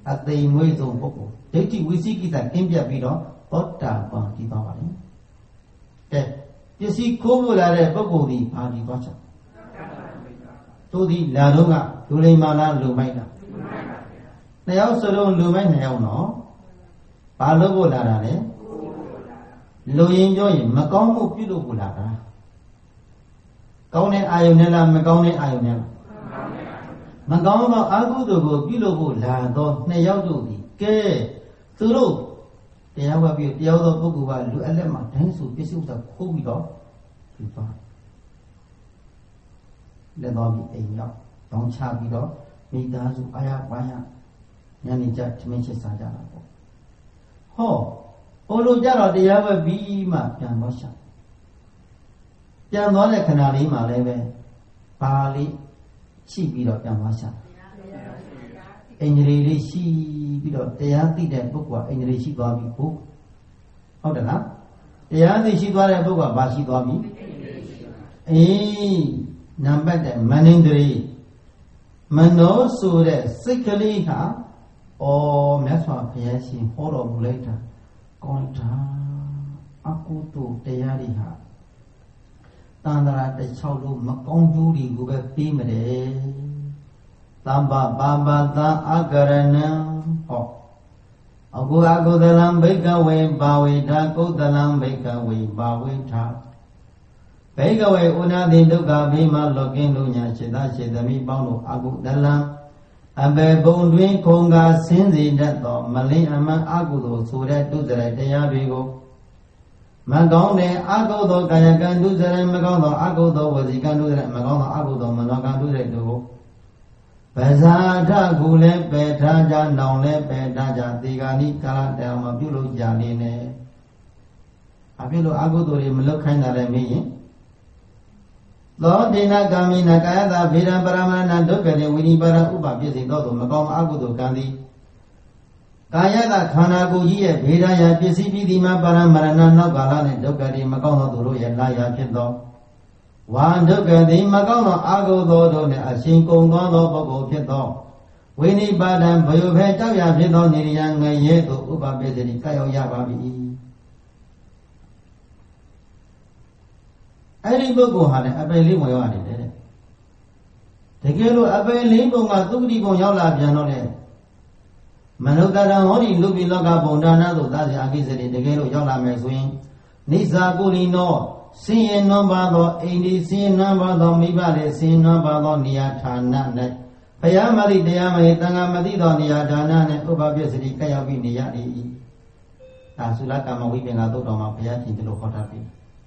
အသိမွေးဆုံးပုဂ္ဂိုလ်ဒိဋ္ဌိဝိသိကိစ္စကင်းပြတ်ပြီးတော့သောတာပန်ဒီသွားပါလေကဲပစ္စည်းခိုးဖို့လာတဲ့ပုဂ္ဂိုလ်ဒီဘာဒီသွားချက်တို့ဒီလာတော့ကလူလိမ္မာလားလူမိုက်လားနှစ်ယောက်စလုံးလူမိုက်နှစ်ယောက်နော်ဘာလို့ဖို့လာတာလဲလူရင်ပြောရင်မကောင်းမှုပြုလို့ဖို့လာတာကောင်းတဲ့အာယုန်နဲ့လားမကောင်းတဲ့အာယုန်နဲ့လားမကောင်းသောအကုသိုလ်ကိုပြုလို့ဖို့လာတော့နှစ်ယောက်တို့ဒီကဲသူတို့တရားဝပြီးတရားသောပုဂ္ဂိုလ်ကလူအလက်မှာဒိုင်းစုပစ္စည်းဥစ္စာခိုးပြီးတော့ဒီပါလက်တော်ပြီးအိမ်ရောက်တောင်းချပြီးတော့မိသားစုအားရပါရညနေကျသမင်းချက်စားကြတာပေါ့ဟောဟိုလိုကြတော့တရားဝပြီးမှပြန်တော့ရှာပြန်သွားတဲ့ခဏလေးမှလည်းပဲပါလေးရှိပြီးတော့ပြန်သွားရှာအင်္ဂလိပ်လေးရှိပြီးတော့တရားသိတဲ့ပုဂ္ဂိုလ်ကအင်္ဂလိပ်ရှိသွားပြီဟုတ်တယ်လားတရားသိရှိသွားတဲ့ပုဂ္ဂိုလ်ကဘာရှိသွားပြီအေးနံပါတ်တဲ့မနန္ဒရီမနောဆိုတဲ့စိတ်ကလေးဟာမြတ်စွာဘုရားရှင်ဟောတော်မူလိုက်တာကောင်းတာအကုသိုလ်တရားတွေဟာတန်ត្រာတစ်ချောက်လို့မကောင်းကျိုးတွေကိုပဲပေးမတယ်သဗ္ဗပါပတံအကရဏံဟောအကုသလံဘိကဝေဘာဝေတာကုသလံဘိကဝေဘာဝေတာဘိကဝေဥနာတိဒုက္ခဘိမလောကင်းလူညာစေတစေတမိပေါင်းတို့အကုသလံအဘေပုံတွင်ခုံကဆင်းစေတတ်သောမလင်းအမှန်အကုသိုလ်ဆိုတဲ့တုဇရတရားတွေကိုမကောင်းတဲ့အကုသိုလ်ကာယကံတုဇရမကောင်းသောအကုသိုလ်ဝစီကံတုဇရမကောင်းသောအကုသိုလ်မနောကံတုဇရတို့ပဇာထခုလည်းပယ်ထားကြနောင်လည်းပယ်ထားကြသေဂာနိကာလတံမပြုလို့ကြနေနဲ့အပြုလို့အကုသိုလ်တွေမလုပ်ခိုင်းတာလည်းမင်းရင်သောဒေနကာမိနကာယတာဗေဒံပရမဏဒုက္ခတေဝိနိပါဒဥပပြည့်စုံသောမကောင်းအကုသိုလ်ကံသည်ကာယတာခန္ဓာကိုယ်ကြီးရဲ့ဗေဒရာပစ္စည်းပြီးဒီမှာပရမရဏနောက်ကာလနဲ့ဒုက္ခတေမကောင်းသောသူတို့ရဲ့လာရာဖြစ်သောဝါဒုက္ခတိမကောင်းသောအာဟုသောတို့နှင့်အရှင်ကုံသောပုဂ္ဂိုလ်ဖြစ်သောဝိနိပါဒံဘယုဖေကြောက်ရဖြစ်သောနေရယငရဲသို့ဥပပိသတိကရောက်ရပါပြီအဲ့ဒီပုဂ္ဂိုလ်ဟာလည်းအပယ်လေးဝင်ရောက်နေတယ်တကယ်လို့အပယ်လေးပုံကသုခတိပုံရောက်လာပြန်တော့လေမနုဿတံဟောဒီလူပိလောကပုံဒါနသို့သာစီအကိစ္စတွေတကယ်လို့ရောက်လာမယ်ဆိုရင်နိစ္စကုလိနောဆင်းရဲနွမ်းပါသောအိန္ဒိဆင်းရဲနွမ်းပါသောမိဘလည်းဆင်းရဲနွမ်းပါသောနေရာဌာန၌ဘုရားမရိတရားမရိတန်ခါမသိသောနေရာဌာန၌ဥပပစ္စတိကပ်ရောက်ပြီးနေရ၏ဒါသုလကမ္မဝိပင်္ဂသုတ်တော်မှာဘုရားရှင်ဒီလိုဟောထားပြီ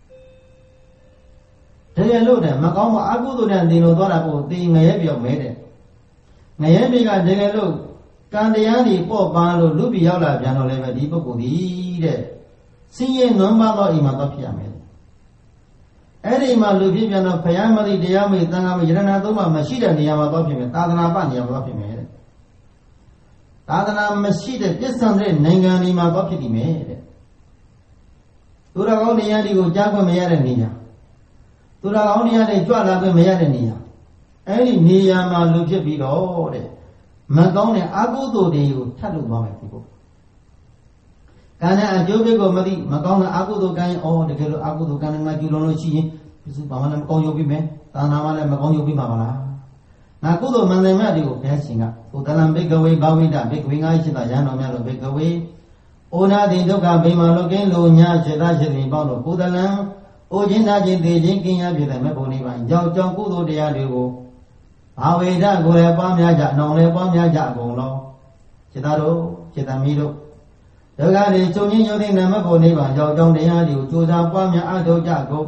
တကယ်လို့တဲ့မကောင်းတဲ့အကုသိုလ်နဲ့တင်လို့သွားတာကိုသိငရဲပြောမဲတဲ့ငရဲပြေကတကယ်လို့ကံတရားတွေပေါ့ပါလို့လူပြည်ရောက်လာပြန်တော့လည်းပဲဒီပုဂ္ဂိုလ်ဒီတဲ့ဆင်းရဲနွမ်းပါသောအိမ်မှာတော့ဖြစ်ရမယ်အဲ့ဒီမှာလူဖြစ်ပြန်တော့ဘုရားမသိတရားမသိသံဃာမယရဏသုံးပါမရှိတဲ့နေရာမှာတော့ဖြစ်မယ်သာသနာ့ပနေရာမှာတော့ဖြစ်မယ်တဲ့သာသနာမရှိတဲ့ပြစ္ဆန်တဲ့နိုင်ငံတွေမှာတော့ဖြစ်ပြီမယ်တဲ့သူတော်ကောင်းနေရာတွေကိုကြားခွင့်မရတဲ့နေရာသူတော်ကောင်းနေရာတွေကြွလာခွင့်မရတဲ့နေရာအဲ့ဒီနေရာမှာလူဖြစ်ပြီးတော့တဲ့မကောင်းတဲ့အကုသိုလ်တွေကိုထပ်လုပ်သွားမယ်ဒီပုဂ္ဂိုလ်ကံနဲ့အကျိုးပေးကိုမသိမကောင်းတဲ့အကုသိုလ်ကံရင်တကယ်လို့အကုသိုလ်ကံနဲ့ငါကျူလုံးလို့ရှိရင်ပြစုဘာမှလည်းမကောင်းရုပ်ပြီးမယ်သာနာမှလည်းမကောင်းရုပ်ပြီးမှာပါလားငါကုသိုလ်မှန်တယ်မြတ်တွေကိုဘုရားရှင်ကကုသလံဘိကဝေဘာဝိတဘိကဝေငါရှိတာရဟန်းတော်များတို့ဘိကဝေဩနာတိဒုက္ခဗိမာလောကင်းလိုညာစေတစေတိပေါင်းတို့ကုသလံဩခြင်းသာခြင်းသေခြင်းကင်းရဖြစ်တဲ့မေဖို့နိဗ္ဗာန်ကြောင့်ကြောင့်ကုသိုလ်တရားတွေကိုဘာဝေဒကိုယ်လည်းပွားများကြနောင်လည်းပွားများကြအကုန်လုံးစေတတို့စေတမီတို့ဒုက္ခတွေချုပ်ငြိမ်းရုပ်သိမ်းတဲ့မေဖို့နိဗ္ဗာန်ကြောင့်ကြောင့်တရားတွေကိုကြိုးစားပွားများအထောက်ကြကုန်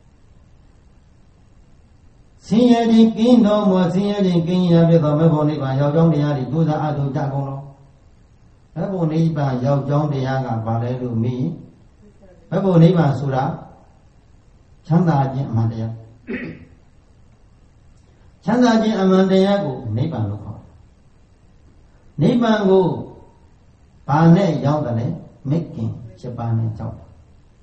ဆင်းရဲခြင်းကင်းတော်မူဆင်းရဲခြင်းကင်းရဖြစ်သောမေဖို့နိဗ္ဗာန်ရောက်ကြောင်းတရားတွေကြိုးစားအထောက်ကြကုန်လုံးမေဖို့နိဗ္ဗာန်ရောက်ကြောင်းတရားကဘာလဲလို့မေးမေဖို့နိဗ္ဗာန်ဆိုတာချမ်းသာခြင်းအမှန်တရားချမ်းသာခြင်းအမှန်တရားကိုနိဗ္ဗာန်လို့ခေါ်တယ်နိဗ္ဗာန်ကိုဘာနဲ့ရောက်တယ်လဲမက္ကင်7ပါးနဲ့ကြောက်တယ်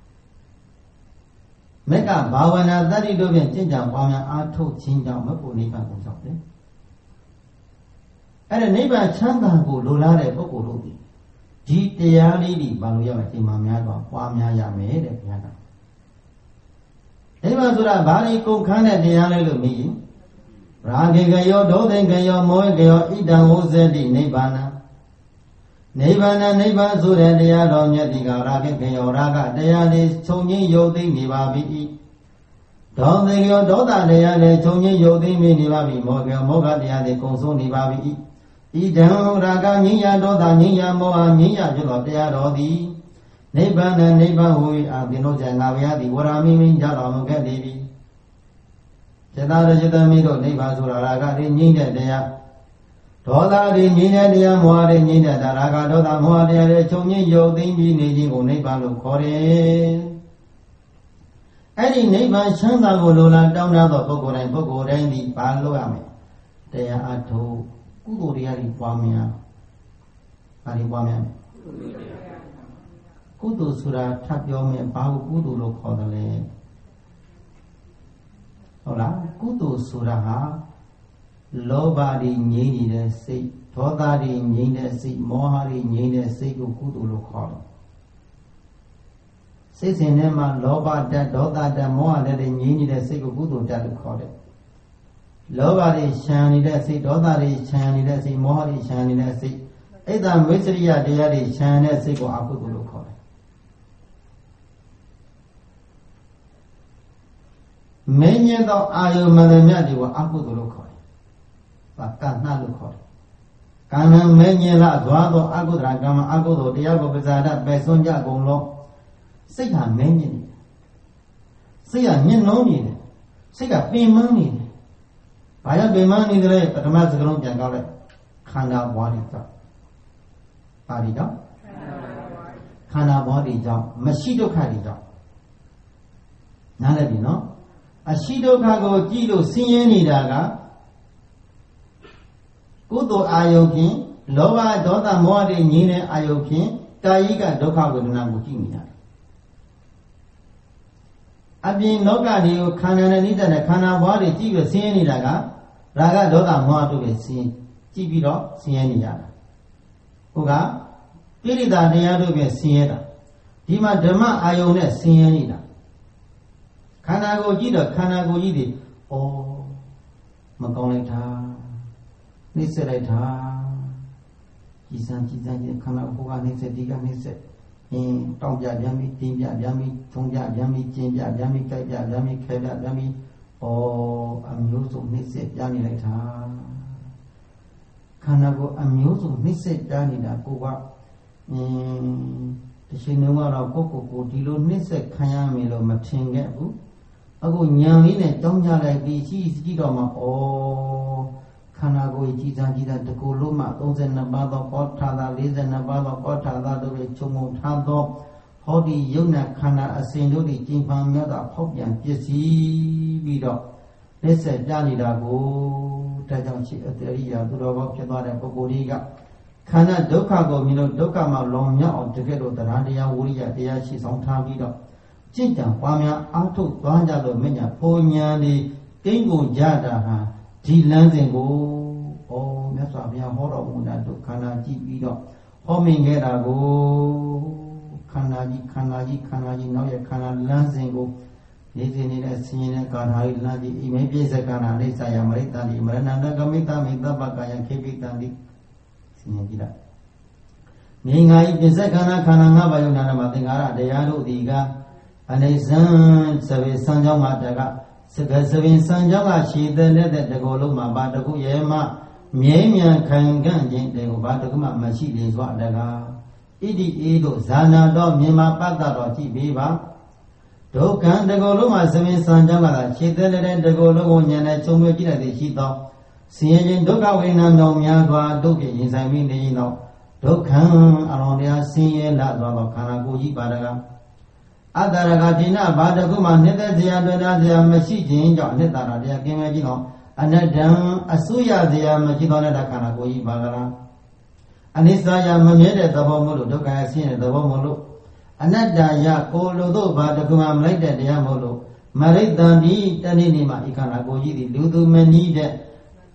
မက္ကဘာဝနာတတ္တိတို့ဖြင့်ကျင့်ကြံပွားများအားထုတ်ခြင်းကြောင့်မဖို့နိဗ္ဗာန်ကိုရောက်တယ်အဲ့ဒါနိဗ္ဗာန်ချမ်းသာကိုလိုလားတဲ့ပုဂ္ဂိုလ်တို့ဒီတရားလေးတွေဘာလို့ရမလဲချိန်မှများတော့ပွားများရမယ်တဲ့ဘုရားကနိဗ္ဗာန်ဆိုတာဘာလို့ကုန်ခန်းတဲ့တရားလဲလို့မေးရင်ရာဂေကယောဒေါသင်ကယောမောဟကယောဣဒံဝုဇ္ဇတိနိဗ္ဗာန်နိဗ္ဗာန်နိဗ္ဗာန်ဆိုတဲ့တရားတော်မြတ်ဒီကရာဂေကယောရာဂတရားလေးချုပ်ငြိမ်းယုတ်သိနေပါပြီဒေါသင်ကယောဒေါသတရားလေးချုပ်ငြိမ်းယုတ်သိနေပါပြီမောဟကယောမောဟတရားလေးကုန်ဆုံးနေပါပြီဣဒံရာဂငြိမ်းရဒေါသငြိမ်းရမောဟငြိမ်းရဖြစ်တော်တရားတော်သည်နိဗ္ဗာန်နိဗ္ဗာန်ဟူ၏အာသင်တို့ကျန်ငါဘုရားသည်ဝရမိမိကြတော်မူခဲ့သည်စေတရစေတမိတို့နိဗ္ဗာန်ဆိုတာရာဂတွေငြိမ်းတဲ့တရားဒေါသတွေငြိမ်းတဲ့တရားမောဟတွေငြိမ်းတဲ့တရားရာဂဒေါသမောဟတရားတွေချုပ်ငြိမ်းယုတ်သိမ်းပြီးနေခြင်းကိုနိဗ္ဗာန်လို့ခေါ်တယ်အဲ့ဒီနိဗ္ဗာန်ချမ်းသာကိုလိုလားတောင်းတသောပုဂ္ဂိုလ်တိုင်းဒီဘာလို့ရမလဲတရားအထုကုသိုလ်တရားတွေပွားများဘာတွေပွားများကုသိုလ်ဆိုတာထပ်ပြောမယ်ဘာကိုကုသိုလ်လို့ခေါ်တယ်လဲဟုတ်လားကုသိုလ်ဆိုတာဟာလောဘတွေငြိမ်းနေတဲ့စိတ်ဒေါသတွေငြိမ်းတဲ့စိတ်မောဟတွေငြိမ်းတဲ့စိတ်ကိုကုသိုလ်လို့ခေါ်တယ်စိတ်စဉ်ထဲမှာလောဘဓာတ်ဒေါသဓာတ်မောဟဓာတ်တွေငြိမ်းနေတဲ့စိတ်ကိုကုသိုလ်ဓာတ်လို့ခေါ်တယ်လောဘတွေရှံနေတဲ့စိတ်ဒေါသတွေရှံနေတဲ့စိတ်မောဟတွေရှံနေတဲ့စိတ်အိတ်တမိစ္ဆရိယတရားတွေရှံတဲ့စိတ်ကိုအကုသိုလ်လို့ခေါ်တယ်မင်းညင်သောအာယုမန္တမြတ်တွေကိုအကုသိုလ်လို့ခေါ်တယ်။ဒါကဏ္ဍလို့ခေါ်တယ်။ကံမင်းညင်လာသွားသောအကုသရာကံမအကုသိုလ်တရားကိုပဇာဒပယ်စွန့်ကြကုန်လို့စိတ်ဟာမင်းညင်နေတယ်။စိတ်ကညှဉ်းနှုံးနေတယ်။စိတ်ကပင်မနေတယ်။ဘာကြောင့်ပင်မနေတယ်လဲပထမစကားလုံးပြန်ကောက်လိုက်ခန္ဓာဘဝတွေကြောင့်ပါဠိကြောင့်ခန္ဓာဘဝတွေကြောင့်မရှိဒုက္ခတွေကြောင့်နားလည်ပြီနော်အရှိဒုက္ခကိုကြည့်လို့ဆင်းရဲနေတာကကုသိုလ်အာယုဖြင့်လောဘဒေါသမောဟတွေငြိမ်းတဲ့အာယုဖြင့်ကာယိကဒုက္ခဝေဒနာကိုကြည့်နေရတယ်အပြင်လောကတွေကိုခန္ဓာနဲ့နိစ္စနဲ့ခန္ဓာဘဝတွေကြည့်ပြီးဆင်းရဲနေတာကရာဂဒေါသမောဟတို့ပဲဆင်းကြည့်ပြီးတော့ဆင်းရဲနေရတာဟုတ်ကပိဋိဒါတရားတို့ပဲဆင်းရဲတာဒီမှာဓမ္မအာယုနဲ့ဆင်းရဲနေတာခန္ဓာကိုယ်ကြည့်တော့ခန္ဓာကိုယ်ကြီးတွေဩမကောင်းလိုက်တာနှိမ့်ဆက်လိုက်တာကြည်စံခန္ဓာကိုယ်ကနှိမ့်ဆက်ဒီကနှိမ့်ဆက်တောင်းပြပြန်ပြီးတင်းပြပြန်ပြီးထုံပြပြန်ပြီးကျင်းပြပြန်ပြီးကြိုက်ပြပြန်ပြီးခဲပြပြန်ပြီးဩအမျိုးစုံနှိမ့်ဆက်ပြနေလိုက်တာခန္ဓာကိုယ်အမျိုးစုံနှိမ့်ဆက်ပြနေတာကိုကတရှင်လုံးကတော့ကိုဒီလိုနှိမ့်ဆက်ခံရမယ်လို့မထင်ခဲ့ဘူးအခုညံလေးနဲ့တောင်းကြလိုက်ပြီးရှိတော့မှဩခန္ဓာကိုယ်ကြည်စားတကူလုံးမှ32ပါးသောပောထာသာ42ပါးသောပောထာသာတို့ဖြင့်ခြုံငုံထားသောဟောဒီယုံနာခန္ဓာအစဉ်တို့သည်ကျင်ပန်းမြတ်တာဖောက်ပြန်ပစ္စည်းပြီးတော့လက်ဆက်ပြနေတာကိုဒါကြောင့်ရှိအတ္တရိယာသူတော်ဘောဖြစ်သွားတဲ့ပုဂ္ဂိုလ်ကြီးကခန္ဓာဒုက္ခကိုမြင်လို့ဒုက္ခမှာလောင်မြောက်အောင်တကယ်လို့တရားတရားဝိရိယတရားရှိဆောင်ထားပြီးတော့ကြည်တံပွားများအားထုတ်သွားကြလို့မညာပုံညာနေကိန်းကိုကြတာဟာဒီလမ်းစဉ်ကိုမြတ်စွာဘုရားဟောတော်မူတာဒုက္ခနာကြည့်ပြီးတော့ဟောမိန်ခဲ့တာကိုခန္ဓာကြီးနောက်ရခန္ဓာလမ်းစဉ်ကိုနေစဉ်နေတဲ့ဆင်းရဲတဲ့ကာထာရီလမ်းကြီးအိမေပြည့်စက္ကနာအိဆာယမရိတံဒီမရဏန္တကမိတမိတပကယခေပိတံဒီဆင်းရဲကြည့်လိုက်နေငါဤပြည့်စက္ကနာခန္ဓာ၅ပါးယုံနာမှာသင်္ခါရတရားတို့ဒီကအနိစ္စံသဗ္ဗေစံကြောင့်မှာတကစကစပင်စံကြောင့်ကရှိတဲ့လက်တဲ့တကောလုံးမှာဘာတခုရဲ့မှမြဲမြံခံကန့်ခြင်းတေကိုဘာတခုမှမရှိလေစွာတကားဣတိအေတို့ဇာနာတော်မြင်မှာပတ္တတော်ကြည့်ပေးပါဒုက္ခံတကောလုံးမှာစပင်စံကြောင့်ကသာရှိတဲ့လက်တဲ့တကောလုံးကိုဉာဏ်နဲ့ခြုံမြကြည့်တဲ့ရှိသောဆင်းရဲခြင်းဒုက္ခဝေဒနာတော်များစွာဒုက္ခရင်ဆိုင်ပြီးနေရင်တော့ဒုက္ခံအလောင်းတရားဆင်းရဲလာသွားသောခန္ဓာကိုယ်ကြီးပါတကားအတ္တရကဒိနဘာတကုမှနှစ်သက်စရာတွေ့တာစရာမရှိခြင်းကြောင့်အနှစ်သာရတရားကင်းမဲ့ခြင်းတော့အနတ္တံအစုရစရာမရှိသောတဲ့ခန္ဓာကိုယ်ကြီးပါကလားအနိစ္စယမမြဲတဲ့သဘောမို့လို့ဒုက္ခဆင်းရဲသဘောမို့လို့အနတ္တယကိုလိုတို့ဘာတကုမှမလိုက်တဲ့တရားမို့လို့မရိတ္တံဒီတနေ့နေ့မှာဤခန္ဓာကိုယ်ကြီးဒီလူသူမနည်းတဲ့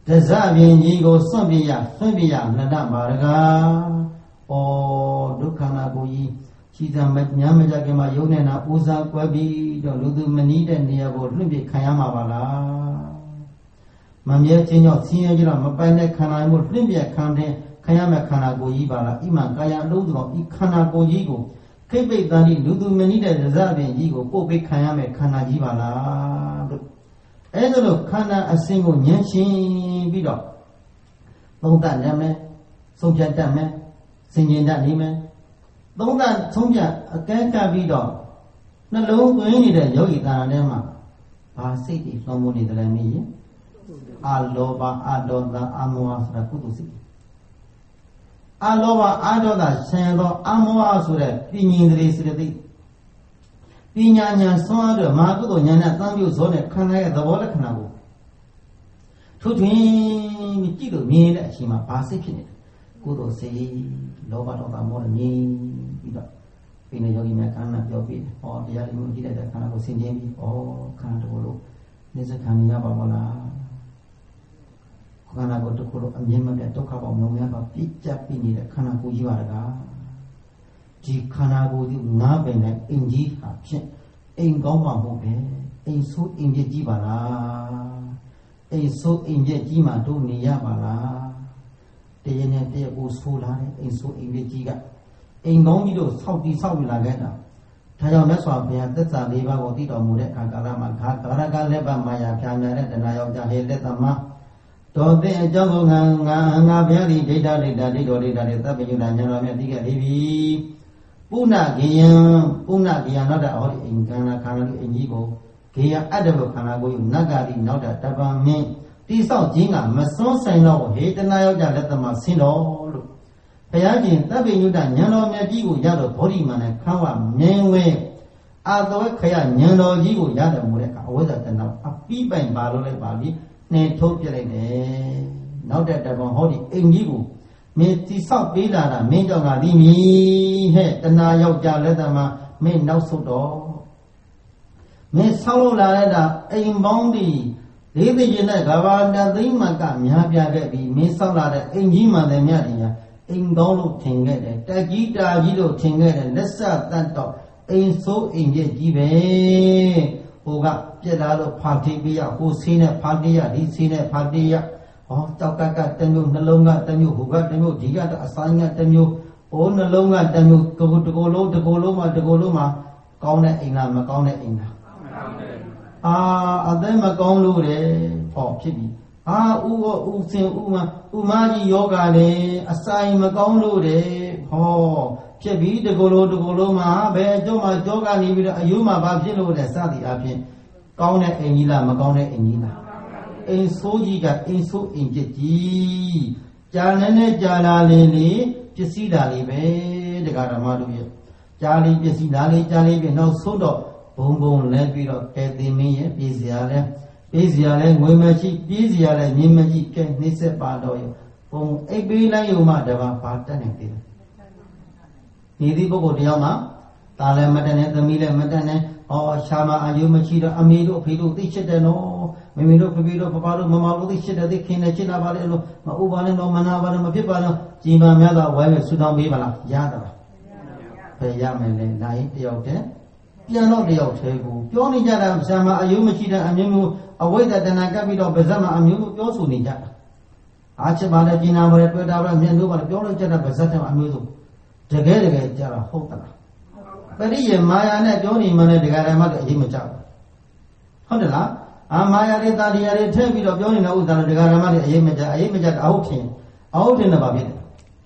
တဇပြင်ကြီးကိုစွန့်ပြနတ္တပါရကဩဒုက္ခနာကိုကြီးရှိသမျှညမကြခင်မှာယုံနေတာဦးစားကွဲပြီးတော့လူသူမနီးတဲ့နေရာကိုလွင့်ပြခံရမှာပါလားမမြဲခြင်းကြောင့်ဆင်းရဲကြတော့မပိုင်တဲ့ခန္ဓာကိုလွင့်ပြခံရမယ့်ခန္ဓာကိုယ်ကြီးပါလားဣမံကာယအလုံးစုံဤခန္ဓာကိုယ်ကြီးကိုခိပိတ်တန်ဒီလူသူမနီးတဲ့ဇဇပြင်ကြီးကိုပို့ပေးခံရမယ့်ခန္ဓာကြီးပါလားလို့အဲ့ဒါလို့ခန္ဓာအစဉ်ကိုဉာဏ်ရှင်းပြီးတော့သုံးသပ်ရမယ်ဆုံးဖြတ်တတ်မယ်ဆင်ခြင်တတ်နိုင်မယ်သုံးသပ်ဆုံးဖြတ်အကဲကပ်ပြီးတော့နှလုံးသွင်းနေတဲ့ယောဂီတာထဲမှာဘာစိတ်တွေလွှမ်းမိုးနေတယ်လဲမင်းရင်အလောဘအဒေါသအမောဟဆိုတာကုသိုလ်စိတ်အလောဘအဒေါသဆင်သောအမောဟဆိုတဲ့ပညာတည်းစရတိပညာဉာဏ်ဆွမ်းအားတဲ့မဟာကုသိုလ်ဉာဏ်နဲ့သံပြုဇောနဲ့ခန္ဓာရဲ့သဘောလက္ခဏာကိုထိုးထွင်းကြည့်လို့မြင်တဲ့အချိန်မှာဘာစိတ်ဖြစ်နေလဲကုသိုလ်စိတ်လောဘဒေါသမောဟမြင်ပြီးတော့ပိနေယောဂီများခန္ဓာပြောပြီးဟောတရားလေးမျိုးကြည့်လိုက်တဲ့ခန္ဓာကိုဆင်ခြင်ပြီးဩခန္ဓာတစ်ခုလုံးနေစခံရပါမလားခန္ဓာကိုတစ်ခုလုံးအမြင်မဲ့ဒုက္ခပေါင်းများစွာပြည့်ကျပ်ပြီးနေတဲ့ခန္ဓာကိုယ်ကြီးပါတကားဒီခန္ဓာကိုယ်ကြီးငါးပင်နဲ့အင်ကြီးဟာဖြင့်အိမ်ကောင်းမှမဟုတ်ပဲအိမ်ဆိုးအိမ်ပြည့်ကြီးပါလားအိမ်ဆိုးအိမ်ပြည့်ကြီးမှတို့နေရပါလားတရနဲ့တရကိုဆိုးလာတဲ့အိမ်ဆိုးအိမ်ပြည့်ကြီးကအိမ်ကောင်းကြီးတို့ဆောက်ပြီးလာခဲ့တာဒါကြောင့်မြတ်စွာဘုရားသက်သာ၄ပါးကိုသိတော်မူတဲ့အခါကာလမှာဂါရကလက်ပတ်မာယာဖြာမြတဲ့တဏှာယောက်ျားဟေလက်သမတော်တဲ့အကြောင်းကိုငါဘုရားဒီဒိဋ္ဌဒိတော်ဒိဋ္ဌတွေသဗ္ဗညုတဉာဏ်တော်မြတ်သိခဲ့ပြီပုဏ္ဏဂေယံနောက်တာဟောဒီအိမ်ခန္ဓာလေးအင်ကြီးကိုဂေယအတ္တဘခန္ဓာကိုနဂ္ဂတိနောက်တာတပံမင်းတိဆောက်ခြင်းကမစွန်းဆိုင်တော့ဟေတနာယောက်ျားလက်သမဆင်းတော်လို့ဘုရားရှင်သဗ္ဗညုတဉာဏ်တော်မြတ်ကြီးကိုရတော့ဗောဓိမန္တခန်းဝမြင်ဝဲအာသဝခယဉာဏ်တော်ကြီးကိုရတော်မူတဲ့အခါအဝိဇ္ဇာတဏှာအပိပိုင်ပါလို့လိုက်ပါပြီနှင်ထုတ်ပြလိုက်တယ်နောက်တဲ့တပံဟောဒီအိမ်ကြီးကိုမင်းတိဆောက်ပေးလာတာမင်းကြောင့်ငါသိမည်ဟဲ့တဏှာယောက်ျားလက်သမမင်းနောက်ဆုတ်တော့မင်းဆောက်လို့လာတဲ့အိမ်ပေါင်းဒီလေးသိကျင်တဲ့ကဘာတသိမ့်မကများပြခဲ့ပြီးမင်းဆောက်လာတဲ့အိမ်ကြီးမှလည်းမြတ်တယ်အိမ်ကောင်းလို့ထင်ခဲ့တယ်တက်ကြီးတာကြီးလို့ထင်ခဲ့တယ်လက်ဆက်တတ်တော့အိမ်ဆိုးအိမ်ပြည့်ကြီးပဲဟိုကပြက်လာလို့ဖာတိပြရဟိုဆေးနဲ့ဖာတိရဒီဆေးနဲ့ဖာတိရဟောကြောက်ကတမျိုးနှလုံးကတမျိုးဟိုကတမျိုးဒီကအဆိုင်ကတမျိုးဟိုနှလုံးကတမျိုးတကိုယ်လုံးမှာကောင်းတဲ့အိမ်လားမကောင်းတဲ့အိမ်လားအသက်မကောင်းလို့တယ်ဟောဖြစ်ပြီဥစင်ဥမကြီးယောဂလေအဆိုင်မကောင်းလို့တယ်ဟောဖြစ်ပြီတကိုယ်လုံးမှာဘယ်အကျိုးမှာယောဂနေပြီးတော့အယုမှာဘာဖြစ်လို့လဲစသည်အဖြစ်ကောင်းတဲ့အိမ်ကြီးလားမကောင်းတဲ့အိမ်ကြီးလားအိမ်ဆိုးကြီးကအိမ်ဆိုးအိမ်ပြစ်ကြီးကြာနေကြာလာလေပစ္စည်းဓာတ်လေးပဲတရားဓမ္မတို့ရဲ့ကြာလေးပစ္စည်းဓာတ်လေးကြာလေးပြနောက်ဆုံးတော့ဘုံလဲပြီးတော့ကဲသိမင်းရဲ့ပြေးစရာလဲငွေမရှိပြေးစရာလဲမြင်မရှိကဲနှိမ့်ဆက်ပါတော့ရဲ့ဘုံအိပ်ပေးလိုက်ရုံမှတပါဘာတတ်နိုင်သေးလဲဒီဒီပုဂ္ဂိုလ်တရားမှာတာလည်းမတတ်နဲ့သမီးလည်းမတတ်နဲ့ရှာမအာယုမရှိတော့အမေတို့အဖေတို့သိချစ်တယ်နော်မမေတို့ဖဖေတို့ပပတို့မမတို့သိချစ်တယ်သိခင်တယ်ချစ်တာပါလေလို့မဥပါနဲ့တော့မနာပါနဲ့မဖြစ်ပါနဲ့ကြည်ပါများတော့ဝိုင်းမယ်ဆူတောင်းပေးပါလားရတာပါဘယ်ရမယ်လဲနိုင်တယောက်တည်းပြန်တော့တယောက်သေးကိုပြောနေကြတာရှာမအာယုမရှိတဲ့အမျိုးမျိုးအဝိဇ္ဇတဏကပ်ပြီးတော့ဗဇက်မှာအမျိုးမျိုးပြောဆိုနေကြတာအားချစ်ပါလေကျင်နာပါလေတွေ့တာပါလေမြင်လို့ပါလေပြောလို့ကြတဲ့ဗဇက်တဲ့အမျိုးစုတကယ်ကြတာဟုတ်သလားပရိယေမာယာနဲ့ပြောနေမှလည်းဒကာဓမ္မတွေအရေးမကျဘူးဟုတ်တယ်လားမာယာတွေတာတရားတွေထည့်ပြီးတော့ပြောနေတဲ့ဥစ္စာတွေဒကာဓမ္မတွေအရေးမကျအဟုတ်ထင်တယ်ပါဖြစ်တယ်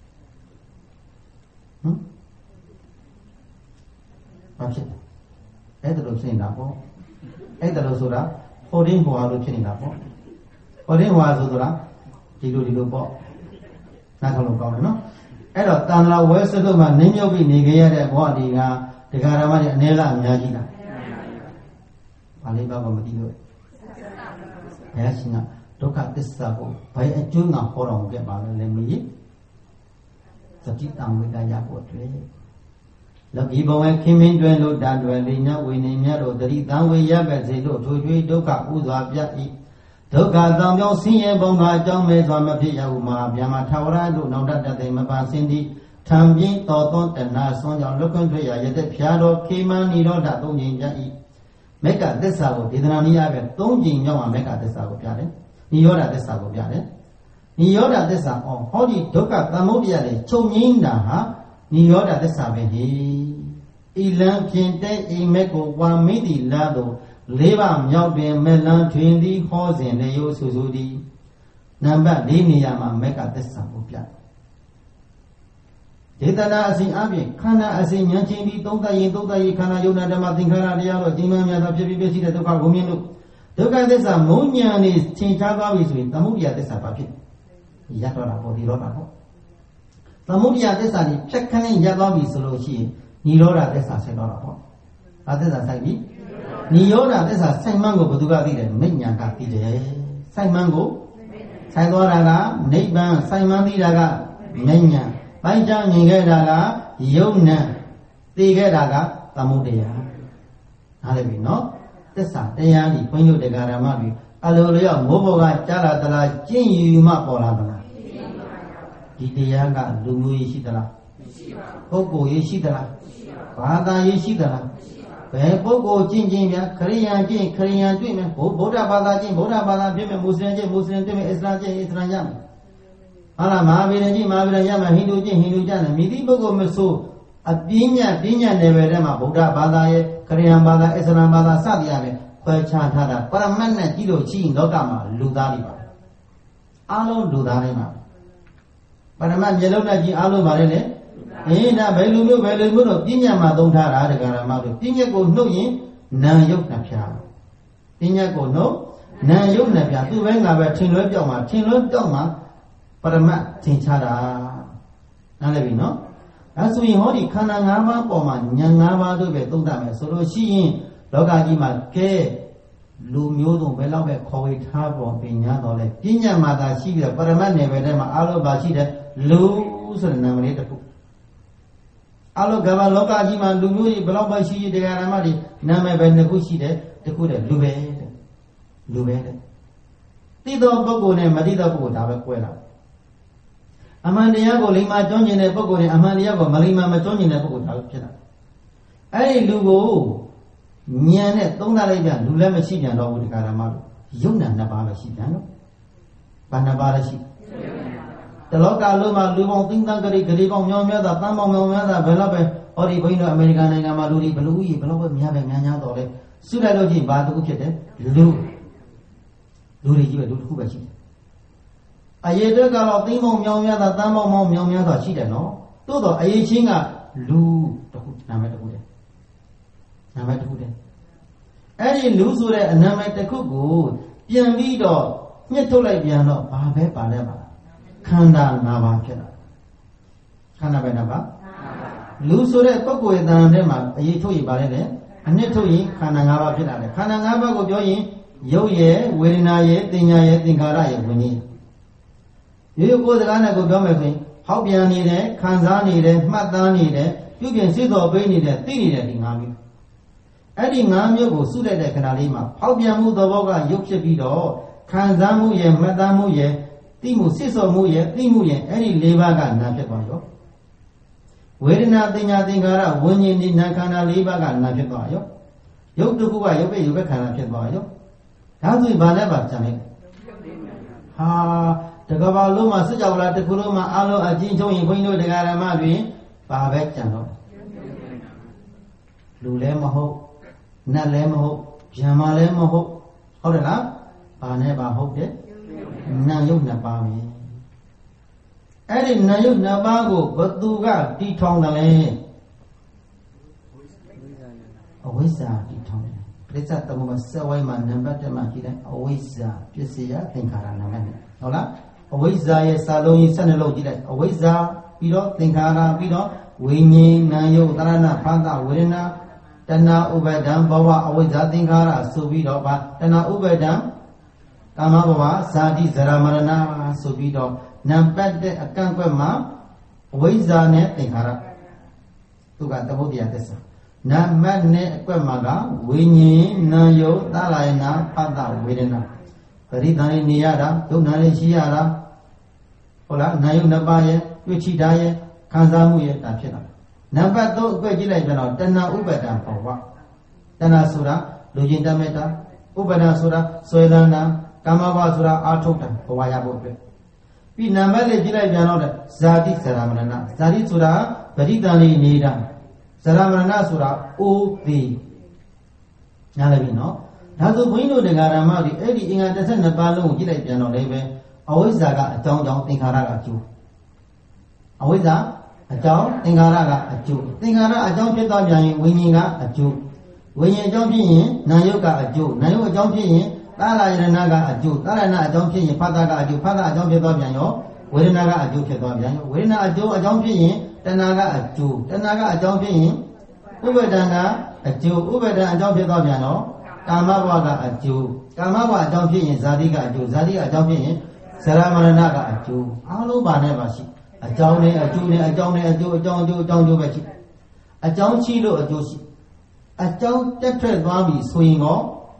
ဘာဖြစ်လဲအဲ့ဒါလို့ဖြစ်နေတာပေါ့အဲ့ဒါလို့ဆိုတာဟိုတင်းဟွာလို့ဖြစ်နေတာပေါ့ဟိုတင်းဟွာဆိုတာဒီလိုပေါ့နားထောင်လို့ကောင်းတယ်နော်အဲ့တော့တန်လာဝဲစလို့မှနင်းမြုပ်ပြီးနေကြရတဲ့ဘဝဒီကဒကာဓမ္မတွေအနေလားအများကြီးလားဘာလေးပါမသိလို့ဘယ်ရှင်ကဒုက္ခသစ္စာကိုဘယ်အကျိုးငါဟောတော်မူခဲ့ပါလဲလည်းမကြီးစတိတံဝိကရဖို့အတွက်လောကီဘဝခင်မင်းတွင်လို့တတွယ်လေးညဝိနေမြတ်တို့တတိတံဝေရပဲစေလို့ထိုကျွေးဒုက္ခဥစွာပြ၏ဒုက္ခတောင်ပြောင်းဆင်းရဲပုံကအကြောင်းမဲ့စွာမဖြစ်ရဟုမှာဗျာမထာဝရတို့နောက်တတ်တဲ့မပါစင်သည်ထံပြင်းတော်သွန်းတဏှာဆွမ်းကြောင့်လွတ်ကွန်းထွက်ရရတဲ့ဖျားတော်ခေမန်နိရောဓသုံးချိန်ပြ၏မေကသစ္စာကိုဒေသနာနည်းအားဖြင့်သုံးချိန်မြောက်မှာမေကသစ္စာကိုပြတယ်နိရောဓသစ္စာကိုပြတယ်နိရောဓသစ္စာဟောဒီဒုက္ခသမုဒယလေချုပ်ငိမ့်တာဟာနိရောဓသစ္စာပဲဟိဤလံဖြင့်တဲ့အိမ်မက်ကိုဝါမိတိလာတို့လေးပါမြောက်တွင်မေလံထွင်သည်ဟောစဉ်လေရိုးဆူဆူသည်နံပါတ်၄နေရာမှာမေကသစ္စာကိုပြဒေသနာအစဉ်အပြင်ခန္ဓာအစဉ်ဉာဏ်ချင်းပြီးသုံးသပ်ရင်ခန္ဓာယုံနာဓမ္မသင်္ခါရတရားတို့ခြင်းမှန်များသောဖြစ်ပြီးပြည့်စုံတဲ့ဒုက္ခကိုမြင်လို့ဒုက္ခသစ္စာမုံဉာဏ်နဲ့သင်္ချားသွားပြီဆိုရင်သမုဒယသစ္စာပါဖြစ်ရတော့တာပေါ့ဒီတော့တာပေါ့သမုဒယသစ္စာนี่ဖြတ်ခနဲ့ရသွားပြီဆိုလို့ရှိရင်និရောဓသစ္စာဆိုင်တော့တာပေါ့ဘာသစ္စာဆိုင်ပြီនិရောဓသစ္စာဆိုင်မှန်းကိုဘယ်သူကသိတယ်မိညာကသိတယ်ဆိုင်မှန်းကိုဆိုင်သွားတာကနိဗ္ဗာန်ဆိုင်မှန်းသိတာကမိညာပိုင်းခြားမြင်ခဲ့တာကယုံနံသိခဲ့တာကသမုဒယနားလည်ပြီနော်သစ္စာတရားนี่ဘုန်းကြီးတို့တရားဓမ္မတွေအလိုလျောက်မိုးဘောကကြားလာသလားကျင့်ယူမှပေါ်လာသလားဒီတရားကလူမျိုးရေးရှိသလားမရှိပါဘူးပုဂ္ဂိုလ်ရေးရှိသလားဘာသာရေးရှိသလားဘယ်ပုဂ္ဂိုလ်ကျင့်ခြင်းများခရိယံကျင့်ခရိယံတွေ့မယ်ဗုဒ္ဓဘာသာကျင့်ဗုဒ္ဓဘာသာဖြစ်မယ်မွတ်စလင်ကျင့်မွတ်စလင်တွေ့မယ်အစ္စလာမ်ကျင့်အစ္စလာမ်ရမယ်ဟာလားမဟာဗီရကျင့်မဟာဗီရရမယ်ဟိန္ဒူကျင့်ဟိန္ဒူကျင့်တယ်မိသည့်ပုဂ္ဂိုလ်မဆိုအပညာနယ်ပယ်ထဲမှာဗုဒ္ဓဘာသာရဲ့ခရိယံဘာသာအစ္စလာမ်ဘာသာစသည်အပြင်ခွဲခြားထားတာပရမတ်နဲ့ကြည့်လို့ရှိရင်လောကမှာလူသားတွေပါအားလုံးလူသားတွေပါပရမတ်မျိုးလုံးနဲ့ကြည့်အားလုံးပါလေလေဒါဘယ်လူမျိုးတော့ပညာမှာသုံးထားတာတရားဓမ္မတို့ပညာကိုနှုတ်ရင်နာယုတ်နှဖျားပညာကိုနှုတ်နာယုတ်နှဖျားသူပဲငါပဲထင်လွဲပြောက်မှာပရမတ်သင်္ချာတာနားလည်ပြီနော်ဒါဆိုရင်ဟောဒီခန္ဓာ၅ပါးပေါ်မှာဉာဏ်၅ပါးတို့ပဲသုံးတတ်မယ်ဆိုလို့ရှိရင်လောကကြီးမှာကဲလူမျိုးစုံဘယ်လောက်ပဲခေါ်ဝေထားပေါ်ပညာတော်လဲပညာမှာသာရှိပြီးတော့ပရမတ်နယ်ပယ်ထဲမှာအလိုပါရှိတဲ့လူဆိုတဲ့နာမည်လေးတစ်ခုအလိုကဘာလောကကြီးမှာလူမျိုးကြီးဘယ်လောက်ပဲရှိရှိတရားဓမ္မတွေနာမည်ပဲနှစ်ခုရှိတယ်တစ်ခုတည်းလူပဲတဲ့သိသောပုဂ္ဂိုလ်နဲ့မသိသောပုဂ္ဂိုလ်ဒါပဲကွဲလာအမှန်တရားကိုလိမ္မာကျွမ်းကျင်တဲ့ပုဂ္ဂိုလ်နဲ့အမှန်တရားကိုမလိမ္မာမကျွမ်းကျင်တဲ့ပုဂ္ဂိုလ်ဒါပဲဖြစ်လာအဲ့ဒီလူကိုဉာဏ်နဲ့သုံးသပ်လိုက်ပြန်လူလည်းမရှိပြန်တော့ဘူးတရားဓမ္မတို့ယုံနာနှစ်ပါးပဲရှိပြန်တော့ဘာနှစ်ပါးလဲရှိတလောကလုံးမှာလူပေါင်းသိန်းသန်းဂရိပေါင်းမြောင်းများတာတန်းပေါင်းမြောင်းများတာဘယ်တော့ပဲဟောဒီဘုန်းကြီးတို့အမေရိကန်နိုင်ငံမှာလူတွေဘယ်လိုကြီးဘယ်လိုပဲများပဲများတော့လဲစုလိုက်လို့ချင်းဘာတစ်ခုဖြစ်တယ်လူတွေကြီးပဲလူတစ်ခုပဲရှိတယ်အရေးတွေကတော့သိန်းပေါင်းမြောင်းများတာတန်းပေါင်းမြောင်းများတာရှိတယ်နော်သို့တော့အရေးချင်းကလူတစ်ခုနာမည်တစ်ခုတည်းအဲ့ဒီလူဆိုတဲ့အနာမည်တစ်ခုကိုပြန်ပြီးတော့ညှစ်ထုတ်လိုက်ပြန်တော့ဘာပဲပါလဲပါခန္ဓာ၅ပါးဖြစ်လာခန္ဓာပဲ၅ပါးလူဆိုတဲ့ပုဂ္ဂိုလ်ရဲ့တဏ္ဍာထဲမှာအရေးထုတ်ရင်ပါလဲလေအနှစ်ထုတ်ရင်ခန္ဓာ၅ပါးဖြစ်လာတယ်ခန္ဓာ၅ပါးကိုပြောရင်ရုပ်ရဲ့ဝေဒနာရဲ့သင်ညာရဲ့သင်္ခါရရဲ့ဝိညာဉ်ရိုးကိုယ်စကားနဲ့ကိုပြောမယ်ဆိုရင်ဟောက်ပြန်နေတယ်ခံစားနေတယ်မှတ်သားနေတယ်ပြုပြင်စိတ်တော်ပေးနေတယ်သိနေတယ်ဒီ၅မျိုးအဲ့ဒီ၅မျိုးကိုစုလိုက်တဲ့ခဏလေးမှာဟောက်ပြန်မှုသဘောကရုပ်ဖြစ်ပြီးတော့ခံစားမှုရဲ့မှတ်သားမှုရဲ့သိမှုစိတ်ဆော်မှုရဲ့သိမှုရဲ့အဲ့ဒီ၄ပါးကနာဖြစ်သွားရောဝေဒနာသင်ညာသင်္ခါရဝิญဉ်ဒီနာခန္ဓာ၄ပါးကနာဖြစ်သွားရောရုပ်တစ်ခုကရုပ်ပဲခန္ဓာဖြစ်သွားရောဒါဆိုရင်ဘာလဲပါကြံလိုက်ဟာတကဘာလုံးမှာစကြဝဠာတစ်ခုလုံးမှာအလုံးအချင်းချုံရင်ဘုန်းကြီးတို့တရားဓမ္မတွေဘာပဲကြံတော့လူလည်းမဟုတ်နတ်လည်းမဟုတ်ဗျာမလည်းမဟုတ်ဟုတ်တယ်လားဘာနဲ့ဘာဟုတ်တယ်နာယုတ်နှစ်ပါးပဲအဲ့ဒီနာယုတ်နှစ်ပါးကိုဘသူကတီထောင်တယ်လဲအဝိဇ္ဇာတီထောင်တယ်ပြစ္ဆတမောစဝိုင်းမှာနံပါတ်1မှာကြည့်တယ်အဝိဇ္ဇာပစ္စယသင်္ခါရနာမည်ဟုတ်လားအဝိဇ္ဇာရဲ့စာလုံးကြီး12လုံးကြည့်လိုက်အဝိဇ္ဇာပြီးတော့သင်္ခါရပြီးတော့ဝိညာဉ်နာယုတ်တရဏဖသဝေဒနာတဏှာဥပါဒံဘဝအဝိဇ္ဇာသင်္ခါရဆိုပြီးတော့ဗာတဏှာဥပါဒံကာမဘဝဇာတိဇရာမရဏဆိုပြီးတော့နံပါတ်တဲ့အကန့်ကွက်မှာအဝိဇ္ဇာနဲ့သင်္ခါရသူကသမုဒ္ဒယသစ္စာနံပါတ်နဲ့အကွက်မှာကဝိညာဉ်နာယုတ်သလယနာဖသဝေဒနာ Peritani niyada, yunani shiyada, hola, nayu napaye, yuchitaye, kanzamuye, tapchina. Number 2, Gajila Jano, Tana Ubada, Tana Sura, Lujinda Meta, Ubada Sura, Soilana, Kamawa Sura, Artota, Hawaya Bope. P. Namale Jila Jano, Zadi Saramana, Zadi Sura, Peritani Nida, Saramana Sura, Upi. Nalavino. Nazo Wino de Garamari, Eddie in a descent of Balu, Jila Jano Leve, always Zaga, a John Tinkara Jew. Always a John Tinkara a Jew. Tinkara a John Pitabian, Winninga a Jew. When you jump in, Nayoka a Jew. Nayo jump in, Tala Naga a Jew. Talana a jump in, Pataga a Jew, Pata a John Pitabiano, Winnaga a Jew Pitabiano, Winna a Jew a jump in, Tanaga a Jew. Tanaga a jump in, Ubedana a Jew, Ubeda a John Pitabiano. Kamawaga a Jew, Kamawa jumping in Zadiga a Jew, Zadi a jumping in Saramananaga a Jew, Aluba never she, a Johnny, a Juni, a Johnny, a Jew, a John Jobachi, a John Chilo, a Joshi, a John Tetred Bambi swing off,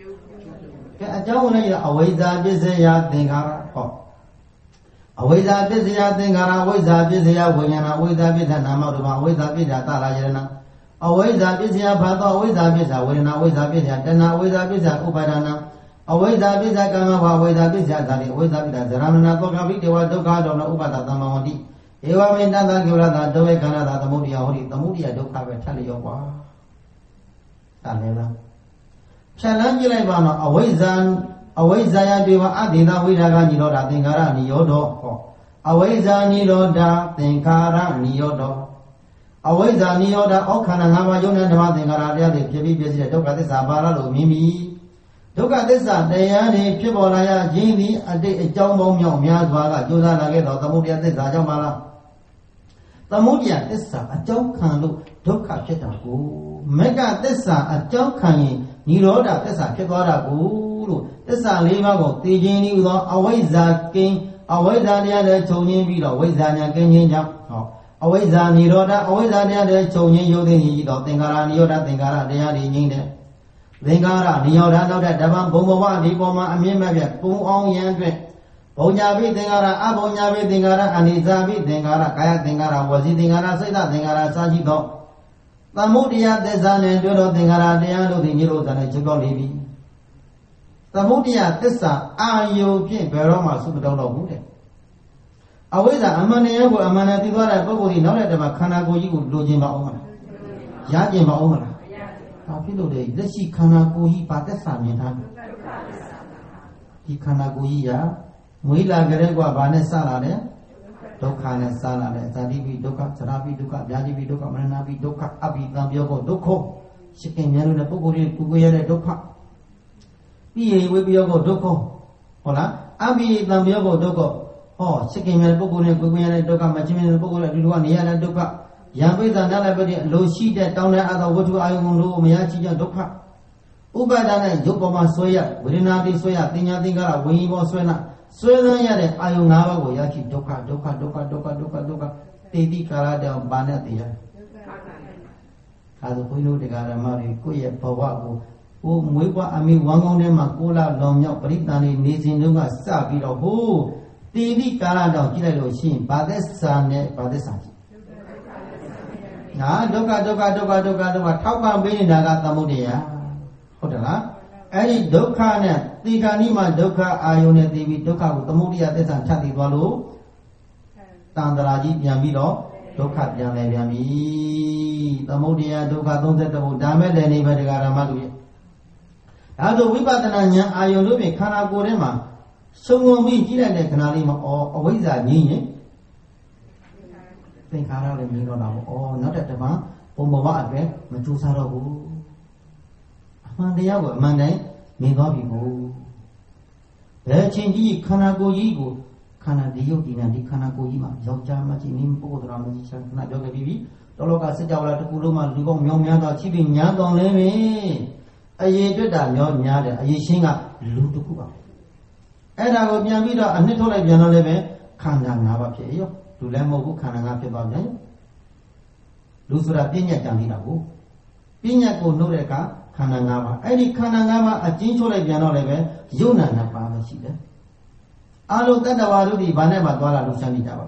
a John away that Bizaya Dingara, away that Bizaya Dingara, away that Bizaya Wayana, away that Bizanama, away that Bizatala. Always a busy about always a busy, when always a busy, then always a busy, Upadana. Always a busy, always a busy, always a busy, Ramana, Tokavi, they were Dokad on Ubata Tamamodi. Eva Mendana Gura, Doe Canada, the Mudia, Doka, tell you what. Saleva. Challenge Ivana, always Zaya Diva Adina, we have Niloda, Tinkara, Niodo. Always a Niloda, Tinkara, Niodo. Always a Nioda, Okana, Yona, Tingara, the Kibi, Doka, this Abara, Mimi. Doka, this Dayani, Pibolaya, Jimmy, a day, a Jumbo, Miazwala, Josa, Nagel, the Mudia, this Ajamala. The Mudia, this a joke can look, Doka, Chetaku. Mega, this a joke can Niloda, this a Kipora, Guru, this a Livago, Tijini, always that king, always Dania, Tony, always Dania, Kenyan. Always a Niroda, always a near Tony, Yodi, Tingara, Nioda, Tingara, they are in there. Tingara, Nioda, no that Davan, Bomova, Dipoma, Amimabia, Pum on Yandre. Bonyabi, Tingara, Abonyabi, Tingara, and Izabi, Tingara, Kaya Tingara, was it Tingara, Seda, Tingara, Sajito. The Mudia, the Zan and Dodo, Tingara, they are the Niros and a Chigolibi. The Mudia, Tessa, are you, King, Peroma, Superdono Bude? Always a Amania, Amanati, Bobby, not at the Makanago, you would lose him over. Yajima over. Papilo de, let's see Kanagoi, Patesa, he Kanagoia, Muila Garegua, Vanessa, Dokana Salade, Zadibi, Doka, Sarabi, Duka, Yadibi, Doka, Manabi, Doka, Abi, Gambiogo, Doko, Shikin Yanu, the Poguri, Puguere, Doka. Be a Wibiogo, Doko. Hola, Abi, Gambiogo, Doko. Oh, chicken and Boguna, Bugana, Doka, Machimin, Bogula, Duan, Yana Doka, Yambeza, Nalabadi, Loshi, that down there, other water, Ayamundo, Miyachi, Doka. Ubadana, Yokoma Soya, Winadi Soya, Tina Tingara, Wingo Swena, Swena, Ayunava, Yaki, Doka, Doka, Tedi Karada, Banatia. As a Pino de Garamari, Kuya, Pawago, who Mwipa, I mean, one on them, Makula, Lomya, Britani, Nizinunga, Sabi, who. TV Karada, Kilo Shin, Badesane, Badesaki. Now, Doka, Tauka, Benaga, Tamudia, Hotela, Any Doka, Tiganima, Doka, Ione, TV, Doka, Tamudia, Desan, Chati, Walu, Tandaraji, Yamilo, Doka, Yami, Tamudia, Doka, don't set the Dame, the name of the Garamadu. Although we bought an Ione, Kanagurema. So when we get a canalima or always a meaning, think I don't mean or not at the man, Bomba, Matusaro. Monday, may not be go. There change Kanago Yigo, Kanadio, Dinadi Kanagoima, Zoja, Machinim, Podram, not Yoga Bibi, Dologa Sedala, Kuluma, Lugom, Yomyada, Chibin, Yadon Leme, a ye did that, Yon Yada, a ye shinga, Lutukuba. And I will be a video and little like Yanoleve, Kanda Nava Pio, to Lemo, Kananga Pibam, Lusura Pina Camina, Pina Noreca, န္ဓာ၅ပါးအဲ့ဒီခန္ဓာ၅ပါးအကျဉ်းချုပ်လိုက်ပြန်တော့လည်းပဲယုံနာနှစ်ပါးပဲရှိတယ်အလုံးတတ္တဝါတို့ဒီဘာနဲ့မှသွားလာလို့ရှင်းနေကြပါ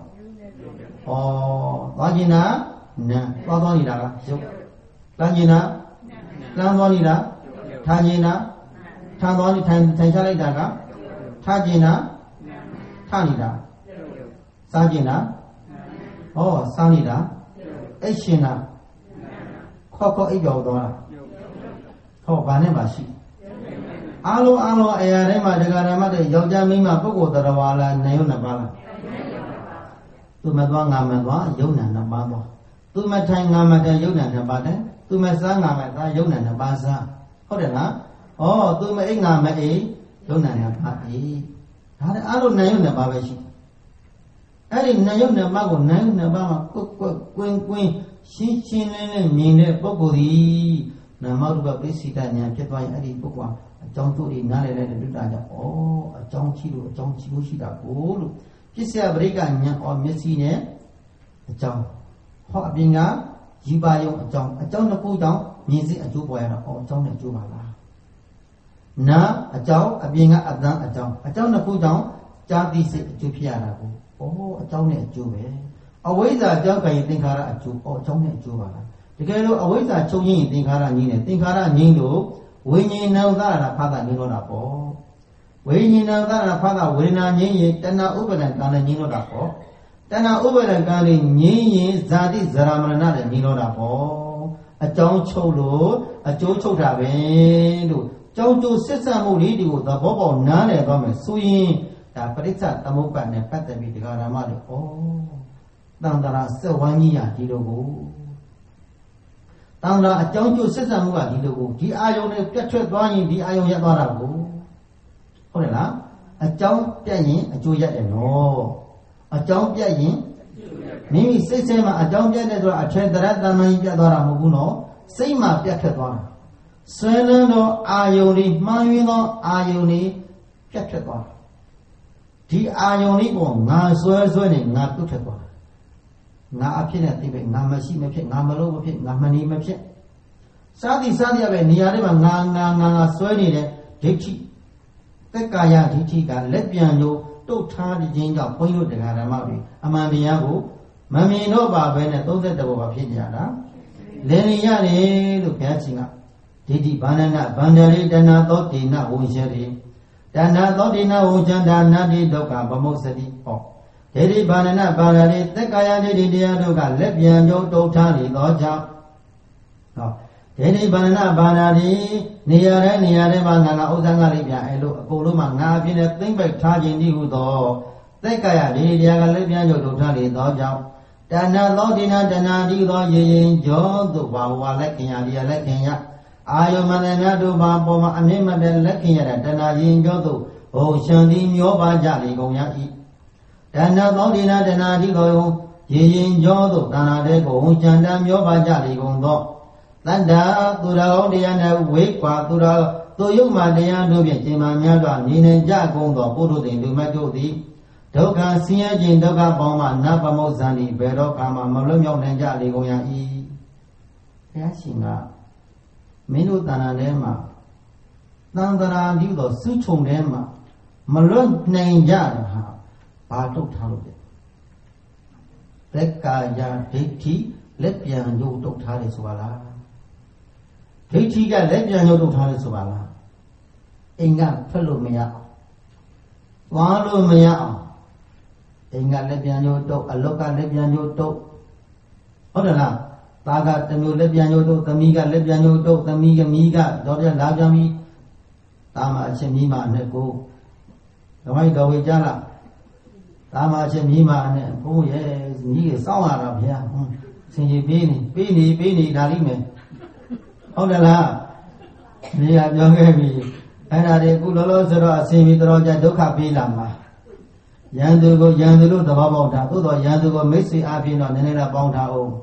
သွားခြင်းနာနံသွားနေတာကယုတ်လမ်းခြင်းနာလမ်းသွားနေတာထားခြင်းနာထားသွားနေထိုင်ချလိုက်တာကထားခြင်းနာထားနေတာစားခြင်းနာစားနေတာအိတ်ရှင်နာခေါက်အိတ်ပြောသွားတာဘာနဲ့မှရှိအလုံးအရာတိုင်းမှာတရားဓမ္မတွေယောက်ျားမိန်းမပုဂ္ဂိုလ်တရားဝါလားနာယုံနှစ်ပါးလားသူမသွားငါမသွားယုံနာနှစ်ပါးသွားသူမထိုင်ငါမထိုင်ယုံနာနှစ်ပါးတယ်သူမစားငါမစားယုံနာနှစ်ပါးစားဟုတ်တယ်လားသူမအိတ်ငါမအိတ်ယုံနာနှစ်ပါးအိတ်ဒါလည်းအလုံးနာယုံနှစ်ပါးပဲရှိအဲ့ဒီနာယုံနှစ်ပါးကိုနာယုံနှစ်ပါးမှာကွင်းရှင်းရှင်းလင်းလင်းမြင်တဲ့ပုဂ္ဂိုလ်ဒီနာမရူပပစ္စည်းတဉာဏ်ဖြစ်သွားရင်အဲ့ဒီပုဂ္ဂိုလ်အကြောင်းတို့တွေနားလည်တဲ့ဒုတာကြောင့်အကြောင်းရှိလို့ရှိတာကိုလို့ပစ္စယပရိက္ခဉာဏ်မျက်စိနဲ့အကြောင်းအပြင်ကယူပါယုံအကြောင်းတစ်ခုကြောင့်မြင်စိအကျိုးပေါ်ရတာအကြောင်းနဲ့အကျိုးပါလားနာအကြောင်းအပြင်ကအတန်းအကြောင်းတစ်ခုကြောင့်ကြာတိစိတ်အကျိုးဖြစ်ရတာကိုအကြောင်းနဲ့အကျိုးပဲအဝိဇ္ဇာကြောင့်ခရင်သင်္ခါရအကျိုးအကြောင်းနဲ့အကျိုးပါလားတကယ်လို့အဝိဇ္ဇာချုပ်ရင်သင်္ခါရငြိနေသင်္ခါရငြိလို့ဝိညာဉ်နာသရဖာတာငြိလို့တာပေါ့ဝိညာဉ်နာသရဖာတာဝေဒနာငြိရင်တဏှာဥပါဒံကံနဲ့ငြိလို့တာပေါ့တဏှာဥပါဒံကံနဲ့ငြိရင်ဇာတိဇရာမရဏနဲ့ငြိလို့တာပေါ့အကြောင်းချုပ်လို့အကျိုးချုပ်တာပဲလို့ကြောင်းကျိုးဆက်ဆံမှုလေးတွေကိုသဘောပေါက်နားလည်သွားမယ်ဆိုရင်ဒါပရိစ္ဆသမုပ္ပါဒ်နဲ့ပတ်သက်ပြီးတရားဓမ္မတွေတန်တရာစက်ဝမ်းကြီးရဒီလိုကိုတန်တရာအကြောင်းကျိုးဆက်ဆံမှုကဒီလိုကိုဒီအာယုံနဲ့ပြတ်ထွက်သွားရင်ဒီအာယုံရက်သွားတာကိုဟုတ်တယ်လားအကြောင်းပြတ်ရင်အကျိုးရက်တယ်နော်အကြောင်းပြတ်ရင်မိမိစိတ်ထဲမှာအကြောင်းပြတ်တယ်ဆိုတာအထက်တရတန်မှန်ကြီးပြတ်သွားတာမဟုတ်ဘူးနော်စိတ်မှာပြတ်ထွက်သွားတာဆွဲလန်းသောအာယုန်လေးမှန်ရင်းသောအာယုန်လေးပြတ်ထွက်သွားဒီအာယုန်လေးပေါ်ငါဆွဲနေငါပြုတ်ထွက်သွားငါအဖြစ်နဲ့သိပဲငါမရှိမဖြစ်ငါမလို့မဖြစ်ငါမနေမဖြစ်စားသည်ရပဲနေရာတွေမှာငါဆွဲနေတဲ့ဒိဋ္ဌိသက်ကာယဒိဋ္ဌိကလက်ပြန်လို့တုတ်ထားခြင်းကြောင့်ဘုန်းကြီးတို့တရားဓမ္မတွေအမှန်တရားကိုမမြင်တော့ပါပဲနဲ့31ဘောပါဖြစ်ကြတာလင်နေရတယ်လို့ဘုရားရှင်ကဒိဋ္ဌိဘာနနာဗန္ဒရိတဏသောတိနဝုရှရိတဏသောတိနဝုချန္တာနာတိဒုက္ခဗမုစ္စတိဒိဋ္ဌိဘာနနာဘာရတိသက်ကာယဒိဋ္ဌိတရားတို့ကလက်ပြန်ကြုံတုတ်ထားနေသောကြောင့်ဒိဋ္ဌိဘာနနာဘာရတိနေရာတိုင်းမှာငါဥစ္စာငါလေးပြန်အဲ့လိုအကုန်လုံးမှာငါအဖြစ်နဲ့သိမ့်ပိုက်ထားခြင်းဒီဟုသောသက်ကာယဒိဋ္ဌိတရားကလက်ပြန်ကြုံတုတ်ထားနေသောကြောင့်တဏသောတိနတဏတိသောရေရင်ကြောသို့ဘာဝလက်ခင်ရဒီလက်ခင်ရအာယုမန္တနာတို့ဘာပေါ်မှာအမြင့်မတဲ့လက်ခင်ရတဲ့တဏရင်ကြောသို့ဘုံရှံသည်မျောပါကြလေကုန်ရ၏တဏသောတိနတဏတိသောရေရင်ကြောသို့တဏတဲ့ကိုဝဉ္တံမျောပါကြလေကုန်သောတတ္တသူတော်တရားနဲ့ဝေကွာသူတော်သူယုတ်မှတရားတို့ဖြင့်ရှင်မာများစွာနေနေကြကုန်သောပုထုဇဉ်လူမတ်တို့သည်ဒုက္ခဆင်းရဲခြင်းဒုက္ခပေါင်းမှနတ်ပမုဇ္ဇန်ဤဘယ်တော့မှမလွတ်မြောက်နိုင်ကြလေကုန်ရ၏ဘုရားရှင်ကမင်းတို့တဏ္ဍာထဲမှာသံဃာပြုသောစုချုံထဲမှာမလွတ်နိုင်ကြတာဟာဘာတုတ်ထားလို့လဲသက်ကာယဒိဋ္ဌိလက်ပြန်ရုပ်တုတ်ထားတယ်ဆိုပါလားဒိဋ္ဌိကလက်ပြန်ရုပ်တုတ်ထားတယ်ဆိုပါလားအိမ်ကထွက်လို့မရအောင်သွားလို့မရအောင်အိမ်ကလက်ပြန်ရုပ်တုတ်အလောက်ကလက်ပြန်ရုပ်တုတ်ဟုတ်တယ်လားသားကတမျိုးလက်ပြန်ရုပ်တုတ်သမီးကလက်ပြန်ရုပ်တုတ်သမီးကမီးကတော့ပြလာပြန်ပြီသားမအချင်းမီးမနဲ့ကိုဓမ္မတော်ဝေကြလားသားမအချင်းမီးမနဲ့ဘုန်းရဲ့မီးကိုစောင့်ရတာဗျာဆင်ကြီးပေးနေဒါလိမ့်မယ်ဟုတ်တယ်လားနေရာပြောခဲ့ပြီအဲ့ဒါတွေအခုလောလောဆယ်တော့အစင်ပြီးတော်ကြဒုက္ခပေးလာမှာရန်သူကိုရန်သူလို့သဘောပေါက်တာသို့တော့ရန်သူကိုမိတ်ဆွေအားဖြင့်တော့နည်းနည်းတော့ပေါင်းထားအောင်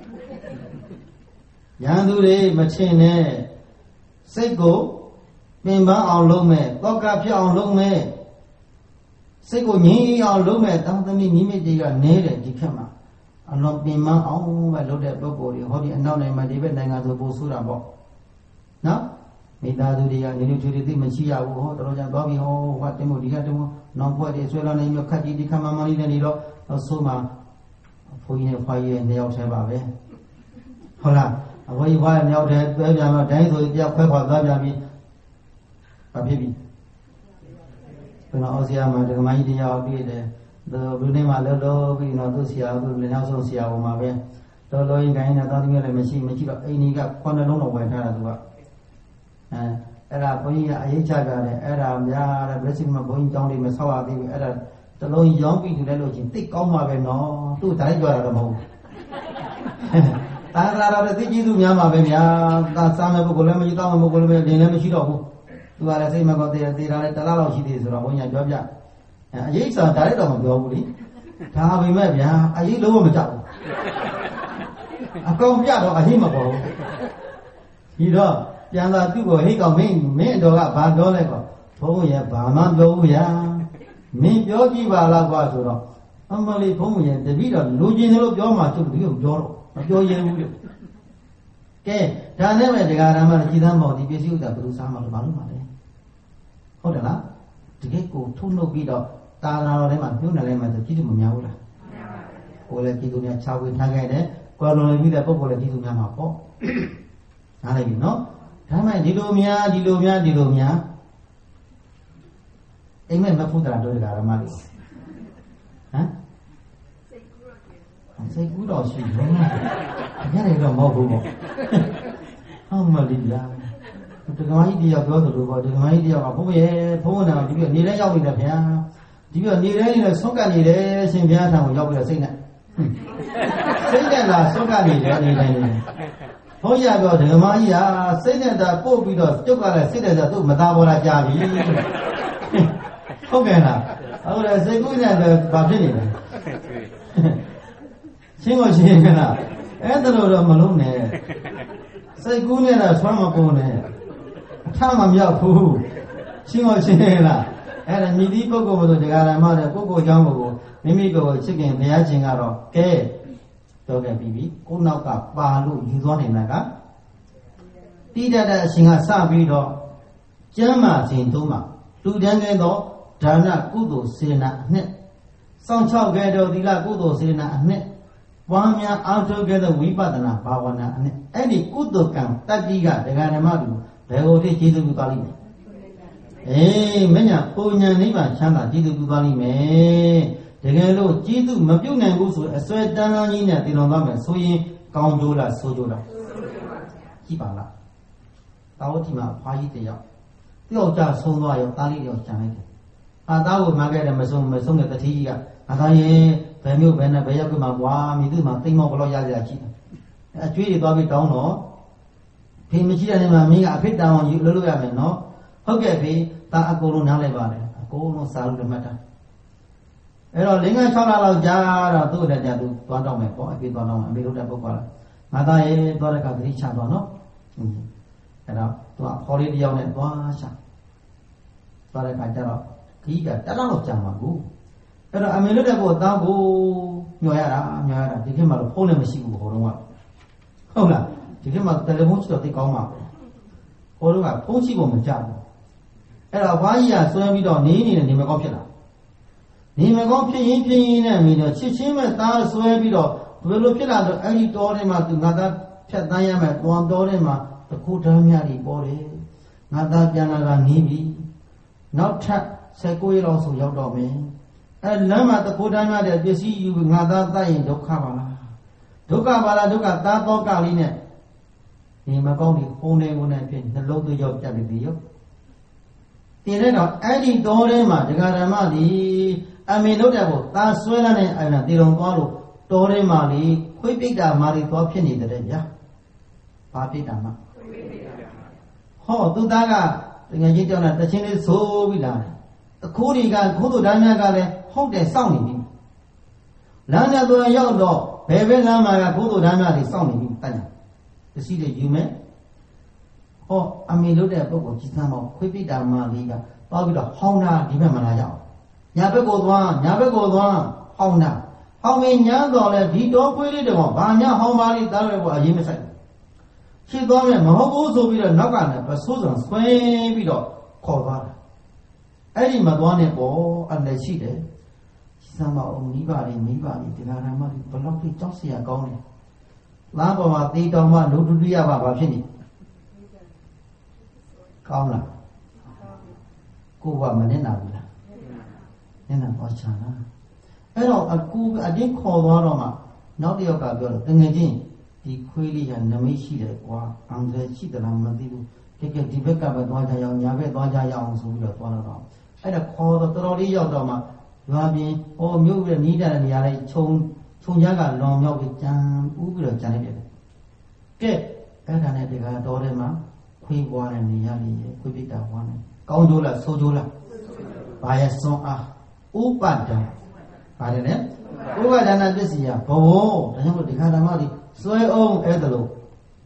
ရန်သူတွေမချင်နဲ့စိတ်ကိုပင်ပန်းအောင်လုပ်မဲ့တောကဖြစ်အောင်လုပ်မဲ့စိတ်ကိုငြိမ်းအောင်လုပ်မဲ့တောင်းသမီးမိမိတွေကနဲတယ်ဒီခက်မှာအလွန်ပင်ပန်းအောင်ပဲလုပ်တဲ့ပုဂ္ဂိုလ်တွေဟောဒီအနောက်နိုင်ငံမှာဒီဘက်နိုင်ငံဆိုပို့ဆိုးတာပေါ့နော်မိသားစုတွေကနေနေချွေသိမရှိရဘူးဟောတော်ကြောင့်သွားပြီးဟောဟောတင်မို့ဒီကတင်မို့နောင်ဘွက်တွေဆွဲလာနေမျိုးခက်ကြီးဒီခမမလေးနဲ့နေတော့ဆိုမှဘုန်းကြီးနဲ့ဖွားကြီးနဲ့ယောက်ထဲပါပဲဟုတ်လားအဘွားကြီးဖွားနဲ့ယောက်ထဲတွဲပြန်တော့တိုင်းဆိုတယောက်ခွဲခွာသွားပြန်ပြီးဘာဖြစ်ပြီဘယ်တော့ဆရာမဒကမကြီးတယောက်ပြည့်တယ်သူဘုနေ့မှလှလို့ပြီးတော့သူဆရာကလည်းနောက်ဆုံးဆရာဟောမှာပဲတော်တော်ကြီးခိုင်းနေတာတောင်းတမျိုးလည်းမရှိတော့အိမ်ကြီးကခွန်းနှလုံးတော့ဝယ်ထားတာသူကအဲ့ဒါဘုန်းကြီးကအရေးချကြတယ်အဲ့ဒါများတဲ့ဘယ်စီမှာဘုန်းကြီးတောင်းလေးမဆောက်ရသေးဘူးအဲ့ဒါတလုံးရောင်းပြီးသူလည်းလို့ချင်းတိတ်ကောင်းပါပဲနော်သူ့တိုင်းကြွတာတော့မဟုတ်ဘူးတာလာတော့သိကြည့်သူများမှာပဲဗျာသာစားမဲ့ပုဂ္ဂိုလ်လည်းမရှိတောင်းမဲ့ပုဂ္ဂိုလ်လည်းနေလည်းမရှိတော့ဘူးသူကလည်းစိတ်မကောသေးတာလည်းတလားလောက်ရှိသေးဆိုတော့ဘုန်းကြီးပြောပြအရေးစားဒါလည်းတော့မပြောဘူးလေဒါပေမဲ့ဗျာအရေးလုံးဝမကြောက်ဘူးအကောင်ပြတော့အရေးမပေါ်ဘူးဒီတော့ပြန်လာသူ့ကိုဟိတ်ကောင်မင်းတော်ကဘာပြောလဲကောဘုန်းကြီးဘာမှပြောဘူးဗျာမင်းပြောကြည့်ပါလားကွာဆိုတော့အမလေးဘုန်းကြီးတပည့်တော်လူချင်းလို့ပြောမှချုပ်ပြီးတော့ပြောတော့မပြောရဘူးလေကဲဒါနဲ့ပဲတရားဓမ္မကြည်သမ်းပေါ်ဒီပစ္စည်းဥစ္စာဘယ်လိုစားမှလို့မလုပ်ပါနဲ့ဟုတ်တယ်လားတကယ်ကိုထုံနှုတ်ပြီးတော့တာလာတော်ထဲမှာပြုံးနေလိုက်မှဆိုကြည့်လို့မများဘူးလားကိုယ်လည်းကြည့်သူများခြားဝေထားခဲ့တယ်ကွာလွန်ပြီးတဲ့ပုံပေါ်လည်းကြည့်သူများမှာပေါ့နားလည်ပြီနော်ဒါမှဒီလိုများအိမ်မက်မဖုဒ္ဒရာတို့တရားဓမ္မတွေဟမ်စိတ်ကူးတော့ရှိတယ်ညနေတော့မဟုတ်ဘူးပေါ့ဟုတ်မလေးလားဒကမကြီးတယောက်ပြောသလိုပေါ့ဒကမကြီးတယောက်ကဘုန်းရဲ့ဘုန်းတော်ဒီပြနေလဲရောက်နေတယ်ဗျာဒီပြနေလဲနေဆုံးကပ်နေတယ်ရှင်ဘုရားထံကိုရောက်ပြီးတော့စိတ်နဲ့လာဆုံးကပ်နေတယ်နေတိုင်းဘုန်းကြီးပြောဒကမကြီးဟာစိတ်နဲ့သာပို့ပြီးတော့ကျုပ်ကလည်းစိတ်နဲ့သာသူ့မသားပေါ်လာကြပြီဟုတ်ကဲ့လားဟုတ်တယ်စိတ်ကူးနဲ့ဘာဖြစ်နေလဲရှင်းလို့ရှင်းကလားအဲ့ဒါတော့မလုံးနဲ့စိတ်ကူးနဲ့တော့ဆွမ်းမကုန်နဲ့အထမမြောက်ဘူးရှင်းလို့ရှင်းလားအဲ့ဒါမြည်သည့်ပုဂ္ဂိုလ်မဆိုတရားဓမ္မတဲ့ပုဂ္ဂိုလ်เจ้าကိုမိမိကိုယ်ချစ်ခင်ဘုရားရှင်ကတော့ကဲတော့ခဲ့ပြီကိုနောက်ကပါလို့ယူသွားနိုင်တာကတိတတ်တဲ့အရှင်ကစပြီးတော့ကျမ်းမာခြင်းသုံးပါလူတန်းခဲ့သောဒါနကုသိုလ်စေနာအနှစ်စောင့်ချောက်ခဲ့သောသီလကုသိုလ်စေနာအနှစ်ပွားများအားထုတ်ခဲ့သောဝိပဿနာဘာဝနာအနှစ်အဲ့ဒီကုသိုလ်ကံတတ္တိကဒကာဓမ္မတို့ဘယ်ကိုထိကျေးဇူးပြုပါလိမ့်မယ်မညာပုံညာနိဗ္ဗာန်ချမ်းသာကျေးဇူးပြုပါလိမ့်မယ်တကယ်လို့ကျေးဇူးမပြုတ်နိုင်ဘူးဆိုအစွဲတန်းတန်းကြီးနဲ့တည်တော်သွားမယ်ဆိုရင်ကောင်းကျိုးလားဆိုးကျိုးလားကြည့်ပါလားတာဝတိမှာအဖွားကြီးတယောက်တယောက်ကြဆုံးသွားရောတားလေးတယောက်ကျန်လိုက်တယ်သားကိုမှခဲ့တယ်မဆုံးတဲ့တတိကြီးကသားရဲ့ဘယ်မျိုးဘယ်နဲ့ဘယ်ရောက်ကမှကွာမိသူ့မှာတိမ်မောဘလို့ရကြရှိတယ်အကျွေးတွေသွားပြီးတောင်းတော့ဖေမရှိတဲ့နေမှာမင်းကအဖေတောင်းအောင်ယူလို့ရမယ်နော်ဟုတ်ကဲ့ဖေသားအကုန်လုံးနားလိုက်ပါတယ်အကုန်လုံးစားလို့မှတ်တာအဲ့တော့6 6လလောက်ကြာတော့သူ့တဲ့ကြသူသွားတော့မယ်ပေါ့အဖေသွားတော့အမေတို့တဲ့ပုဂ္ဂိုလ်ငါသားရဲ့သွားတဲ့ကသတိချတော့နော်အဲ့တော့သူကခေါ်လေးတယောက်နဲ့သွားချသွားတဲ့ကကြတော့ဒီကတလောက်ကြာမှာကိုအဲ့တော့အမေလို့တဲ့ကိုတောင်းကိုညှော်ရတာဒီခေတ်မှာတော့ဖုန်းလည်းမရှိဘူးဟိုတုန်းကဟုတ်လားဒီခေတ်မှာတယ်လီဖုန်းရှိတော့သိကောင်းမှာပဲဟိုတုန်းကဖုန်းရှိဖို့မကြဘူးအဲ့တော့ဘာကြီးကဆွဲပြီးတော့နေမကောင်းဖြစ်လာနေမကောင်းဖြစ်ရင်နဲ့မိတော့ချစ်ချင်းမဲ့သားဆွဲပြီးတော့ဘယ်လိုဖြစ်လာတော့အဲ့ဒီတောထဲမှာသူငါသားဖြတ်တန်းရမယ်တွန်တောထဲမှာတခုတန်းများကြီးပေါ်တယ်ငါသားပြန်လာတာနေပြီနောက်ထပ်19ရက်လောက်ဆိုရောက်တော့မယ်အဲလမ်းမှာတကူတန်းရတဲ့ပစ္စည်းယူငါသားတတ်ရင်ဒုက္ခပါလားဒုက္ခသားတော့ကလေးနဲ့နေမကောင်းဒီဖုန်းတွေကိုနဲ့ဖြစ်နှလုံးသွေးရောက်ပြတ်ပြီရောတင်တဲ့တော့အဲ့ဒီတော်ထဲမှာဒကာဓမ္မဒီအမေလို့တဲ့ကိုသားဆွဲလာတဲ့အဲ့ဒါတေတော်သွားလို့တော်ထဲမှာလေခွေးပိတ်တာမာရီသွားဖြစ်နေတဲ့ဗျာဘာပိတ်တာမှဟောသူသားကတကယ်ကြီးကြောက်တာတချင်းလေးဆိုးပြီးလာတယ်အခိုးတွေကခိုးတို့ဓာတ်များကလည်းဟုတ်တယ်စောင့်နေပြီလမ်းနဲ့တော့ရောက်တော့ဘယ်ဘက်လမ်းမှာကခိုးတို့ဓာတ်များတွေစောင့်နေပြီတတ်ညာတစီတွေယူမယ်ဟောအမေလို့တဲ့ပုဂ္ဂိုလ်ကြီးစမ်းပေါ့ခွေးပိတာမလေးကသွားပြီးတော့ဟောင်းတာဒီဘက်မှာလာကြအောင်ညာဘက်ကိုသွားဟောင်းတာဟောင်းမင်းညာတော့လေဒီတော့ခွေးလေးတော့ဘာညာဟောင်းပါလိသားရဲကအရေးမဆိုင်ဖြစ်သွားမယ်မဟုတ်ဘူးဆိုပြီးတော့နောက်ကလည်းပစိုးစွန်ဆွဲပြီးတော့ခေါ်သွားတာအဲ့ဒီမသွားနဲ့ပေါ့အလည်းရှိတယ်စမ်းမအောင်မိပါလေဒီနာရမတွေဘလောက်ထိကြောက်เสียကောင်းလဲလားပေါ်မှာသေတောင်မှလူဒုတိယပါဘာဖြစ်နေကောင်းလားကိုကမနဲ့နာဘူးလားနဲ့နာတော့ချာလားအဲ့တော့အကူအတင်းခေါ်သွားတော့မှနောက်တစ်ယောက်ကပြောတော့တငယ်ချင်းဒီခွေးလေးကနမိတ်ရှိတယ်ကွာအံစဲရှိတယ်လားမသိဘူးတကယ်ဒီဘက်ကပဲသွားကြရအောင်ညာဘက်သွားကြရအောင်ဆိုပြီးတော့သွားတော့အဲ့ဒါခေါ်တော့တော်တော်လေးရောက်တော့မှရွာပြင်မြို့ပြီးနီးတဲ့နေရာလေးခြုံချကလွန်မြောက်ပြီးကြံဥပြီးတော့ကြံလိုက်တယ်ကဲအဲ့ဒါနဲ့ဒီကတော်ထဲမှာခွေးပွားတဲ့နေရာလေးခွေးပိတာပွားနေကောင်းကျိုးလားဆိုးကျိုးလားဘာရဲ့စွန်းအားဥပဒံပါတယ်လေဥပဒနာပစ္စည်းဘဝဒါကြောင့်မို့ဒီခါဓမ္မတွေစွဲအောင်အဲ့ဒါလို့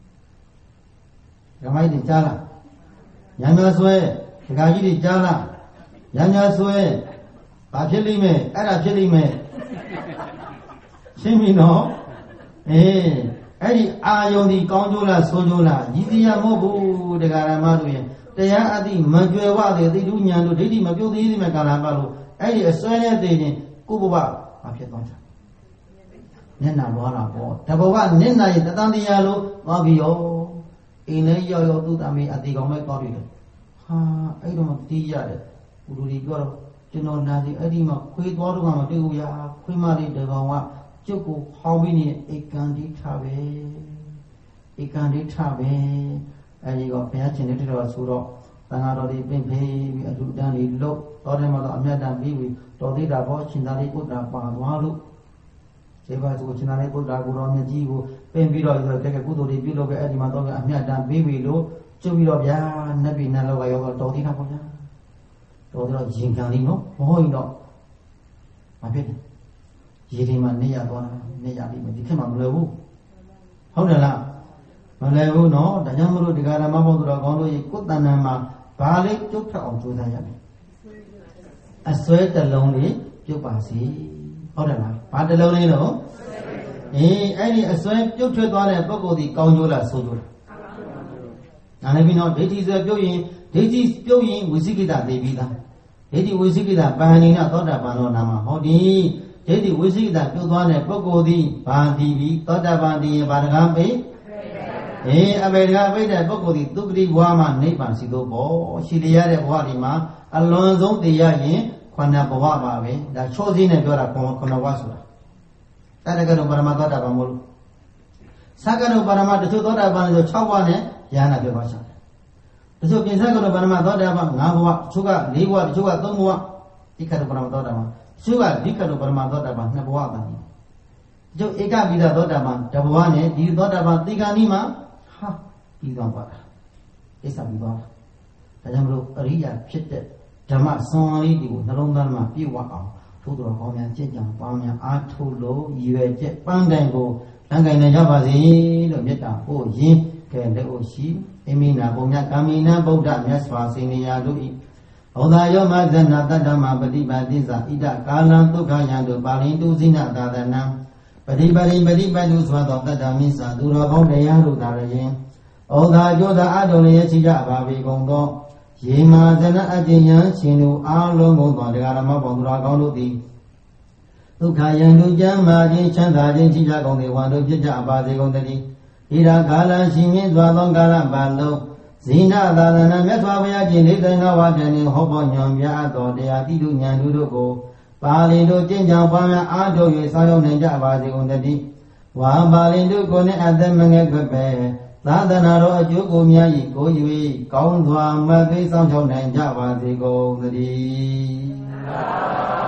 ဓမ္မကြီးကြားလားညာညာစွဲဒကာကြီးတွေကြားလားညာညာစွဲဘာဖြစ်လိမ့်မယ်အဲ့ဒါဖြစ်လိမ့်မယ်ရှင်းပြီနော်အဲ့ဒီအာယုန်ဒီကောင်းကျိုးလားဆိုးကျိုးလားရည်စရာမဟုတ်ဘူးဒကာဓမ္မတို့ရဲ့တရားအသိမကြွယ်ဝသေးသိတုဉာဏ်တို့ဒိဋ္ဌိမပြုတ်သေးသေးမဲ့ကာလပတ်လို့အဲ့ဒီအစွဲနဲ့သိရင်ကိုယ့်ဘဝဘာဖြစ်သွားကြမျက်နှာလွားတာပေါ့တဘောကမျက်နှာရဲ့တသံတရားလို့သွားပြီးရောအိမ်လေးရောက်သူ့သားမေးအတိကောင်ပဲသွားပြီးတယ်ဟာအဲ့တော့တီးရတယ်ဘုလူတွေပြောတော့ကျွန်တော်နာစီအဲ့ဒီမှာခွေးသွားတော့မှမတွေ့ဘူးရာခွေးမလေးတကောင်ကကျုပ်ကိုဟောင်းပြီးနေဧကန်တိထပဲဧကန်တိထပဲအဲ့ဒီကဘုရားရှင်တဲ့တော်ဆိုတော့သံဃာတော်တွေပြင်ဖေးပြီးအထူးတန်းလေးလို့တော်တယ်မှာတော့အမြတ်တမ်းပြီးပြီးတော်သေးတာပေါ့ရှင်သာလေးပုဒ္ဒါပါသွားလို့ဒီပါဆိုရှင်သာလေးပုဒ္ဒါကိုတော်မြတ်ကြီးကိုပင်ပြီးတော့တကယ်ကုသိုလ်တွေပြုလုပ်ခဲ့အဲ့ဒီမှာတော့အမြတ်တမ်းပြီးပြီးလို့ကျုပ်ပြီးတော့ဗျာနတ်ပြည်နတ်လောကရောတော်သေးတာပေါ့ဗျာတော်တော့ရင်ခံလေးနော်မဟုတ်ရင်တော့မဖြစ်ဘူးရေဒီမှာနေရသွားတာနေရပြီဒီခေတ်မှာမလွယ်ဘူးဟုတ်တယ်လားမလွယ်ဘူးနော်ဒါကြောင့်မလို့ဒီကရမဘုရားကောင်းတို့ရေကိုယ်တဏ္ဍာမှာဘာလေးကျုပ်ထအောင်ကြိုးစားရမယ်အစွဲတစ်လုံးလေးပြုတ်ပါစေဟုတ်တယ်လားဘာတစ်လုံးလေးတော့အဲ့ဒီအစွဲပြုတ်ထွက်သွားတဲ့ပုဂ္ဂိုလ်ဒီကောင်းကျိုးလားဆိုးကျိုးလားနားလည်ပြီနော်ဒိဋ္ဌိစွဲပြုတ်ရင်ဒိဋ္ဌိပြုတ်ရင်ဝိသိကိတသိပြီးသားဒိဋ္ဌိဝိသိကိတပန္နိနသောတာပန်သောနာမဟောဒီဒိဋ္ဌိဝိသိကိတပြုတ်သွားတဲ့ပုဂ္ဂိုလ်သည်ဘာတိပြီးသောတာပန်တည်ရင်ဘာတကားပိအဘေဒကာပိတဲ့ပုဂ္ဂိုလ်သည်သူပတိဘဝမှာနိဗ္ဗာန်ရှိသောဘောရှိတရားတဲ့ဘဝဒီမှာအလွန်ဆုံးတရားရင်ခန္ဓာဘဝပါပဲဒါချောစည်းနဲ့ပြောတာခန္ဓာဘဝဆိုတာတက္ကရာပရမသောတာပန်မို့လို့သက္ကရာပရမတချို့သောတာပန်ဆို6ဘဝနဲ့ဉာဏ်ပြောပါရှာတချို့ပြင်သက္ကရာပရမသောတာပန်5ဘဝတချို့က4ဘဝတချို့က3ဘဝဣခရပရမသောတာပန်တချို့ကဓိကရပရမသောတာပန်2ဘဝတန်တယ်တချို့ဧကပိဒသောတာပန်1ဘဝနဲ့ဒီသောတာပန်တိကဏီမှာဟာပြီးသွားပါလားကိစ္စပြီးသွားတာဒါကြောင့်မလို့အရိယာဖြစ်တဲ့ဓမ္မစွန်လေးတွေကိုနှလုံးသားမှာပြည့်ဝအောင်ထို့တော်ကောင်းများကြင်ကြံပေါင်းများအားထုတ်လို့ရည်ရွယ်ချက်ပန်းတိုင်ကိုလမ်းကိုင်နေကြပါစေလို့မေတ္တာပို့ရင်းကဲလက်အိုရှိအမိနာဘုံမြတ်ကာမိနံဗုဒ္ဓမြတ်စွာစေနေရာတို့ဤဩဒါယောမဇဏတတ္တမပฏิပါတိသဣဒကာလံဒုက္ခယံတို့ပါဠိတုဇိနသာသနံပฏิပါတိပฏิပတ်တုဆိုသောတတ္တမိစ္ဆာသူတော်ကောင်းတရားတို့သာလျင်ဩဒါကြောသာအတုံလည်းရှိကြပါပေကုန်သောယေမာဇနအကျဉ်ယံရှင်တို့အားလုံးကိုသောတရားဓမ္မပေါင်းသူတော်ကောင်းတို့သည်ဒုက္ခယံတို့ကျမ်းမာခြင်းချမ်းသာခြင်းရှိကြကုန်သည်ဝါတို့ဖြစ်ကြပါစေကုန်တည်းဣဒကာလရှိမြင့်စွာသောကာလပတ်လုံးဇိနသာသနာမြတ်စွာဘုရားရှင်လေးတိုင်ကဝါပြန်နေဟောပေါ်ညွန်ပြအပ်သောတရားတိတုဉာဏ်တို့ကိုပါဠိတို့ကျင့်ကြံပါများအားထုတ်၍ဆောင်ရွက်နိုင်ကြပါစေကုန်တည်းဝါပါဠိတို့ကိုနဲ့အသက်မငယ်ခွပဲသာသနာတော်အကျိုးကိုများ၏ကို၍ကောင်းစွာမသိဆောင်ရှောက်နိုင်ကြပါစေကုန်တည်း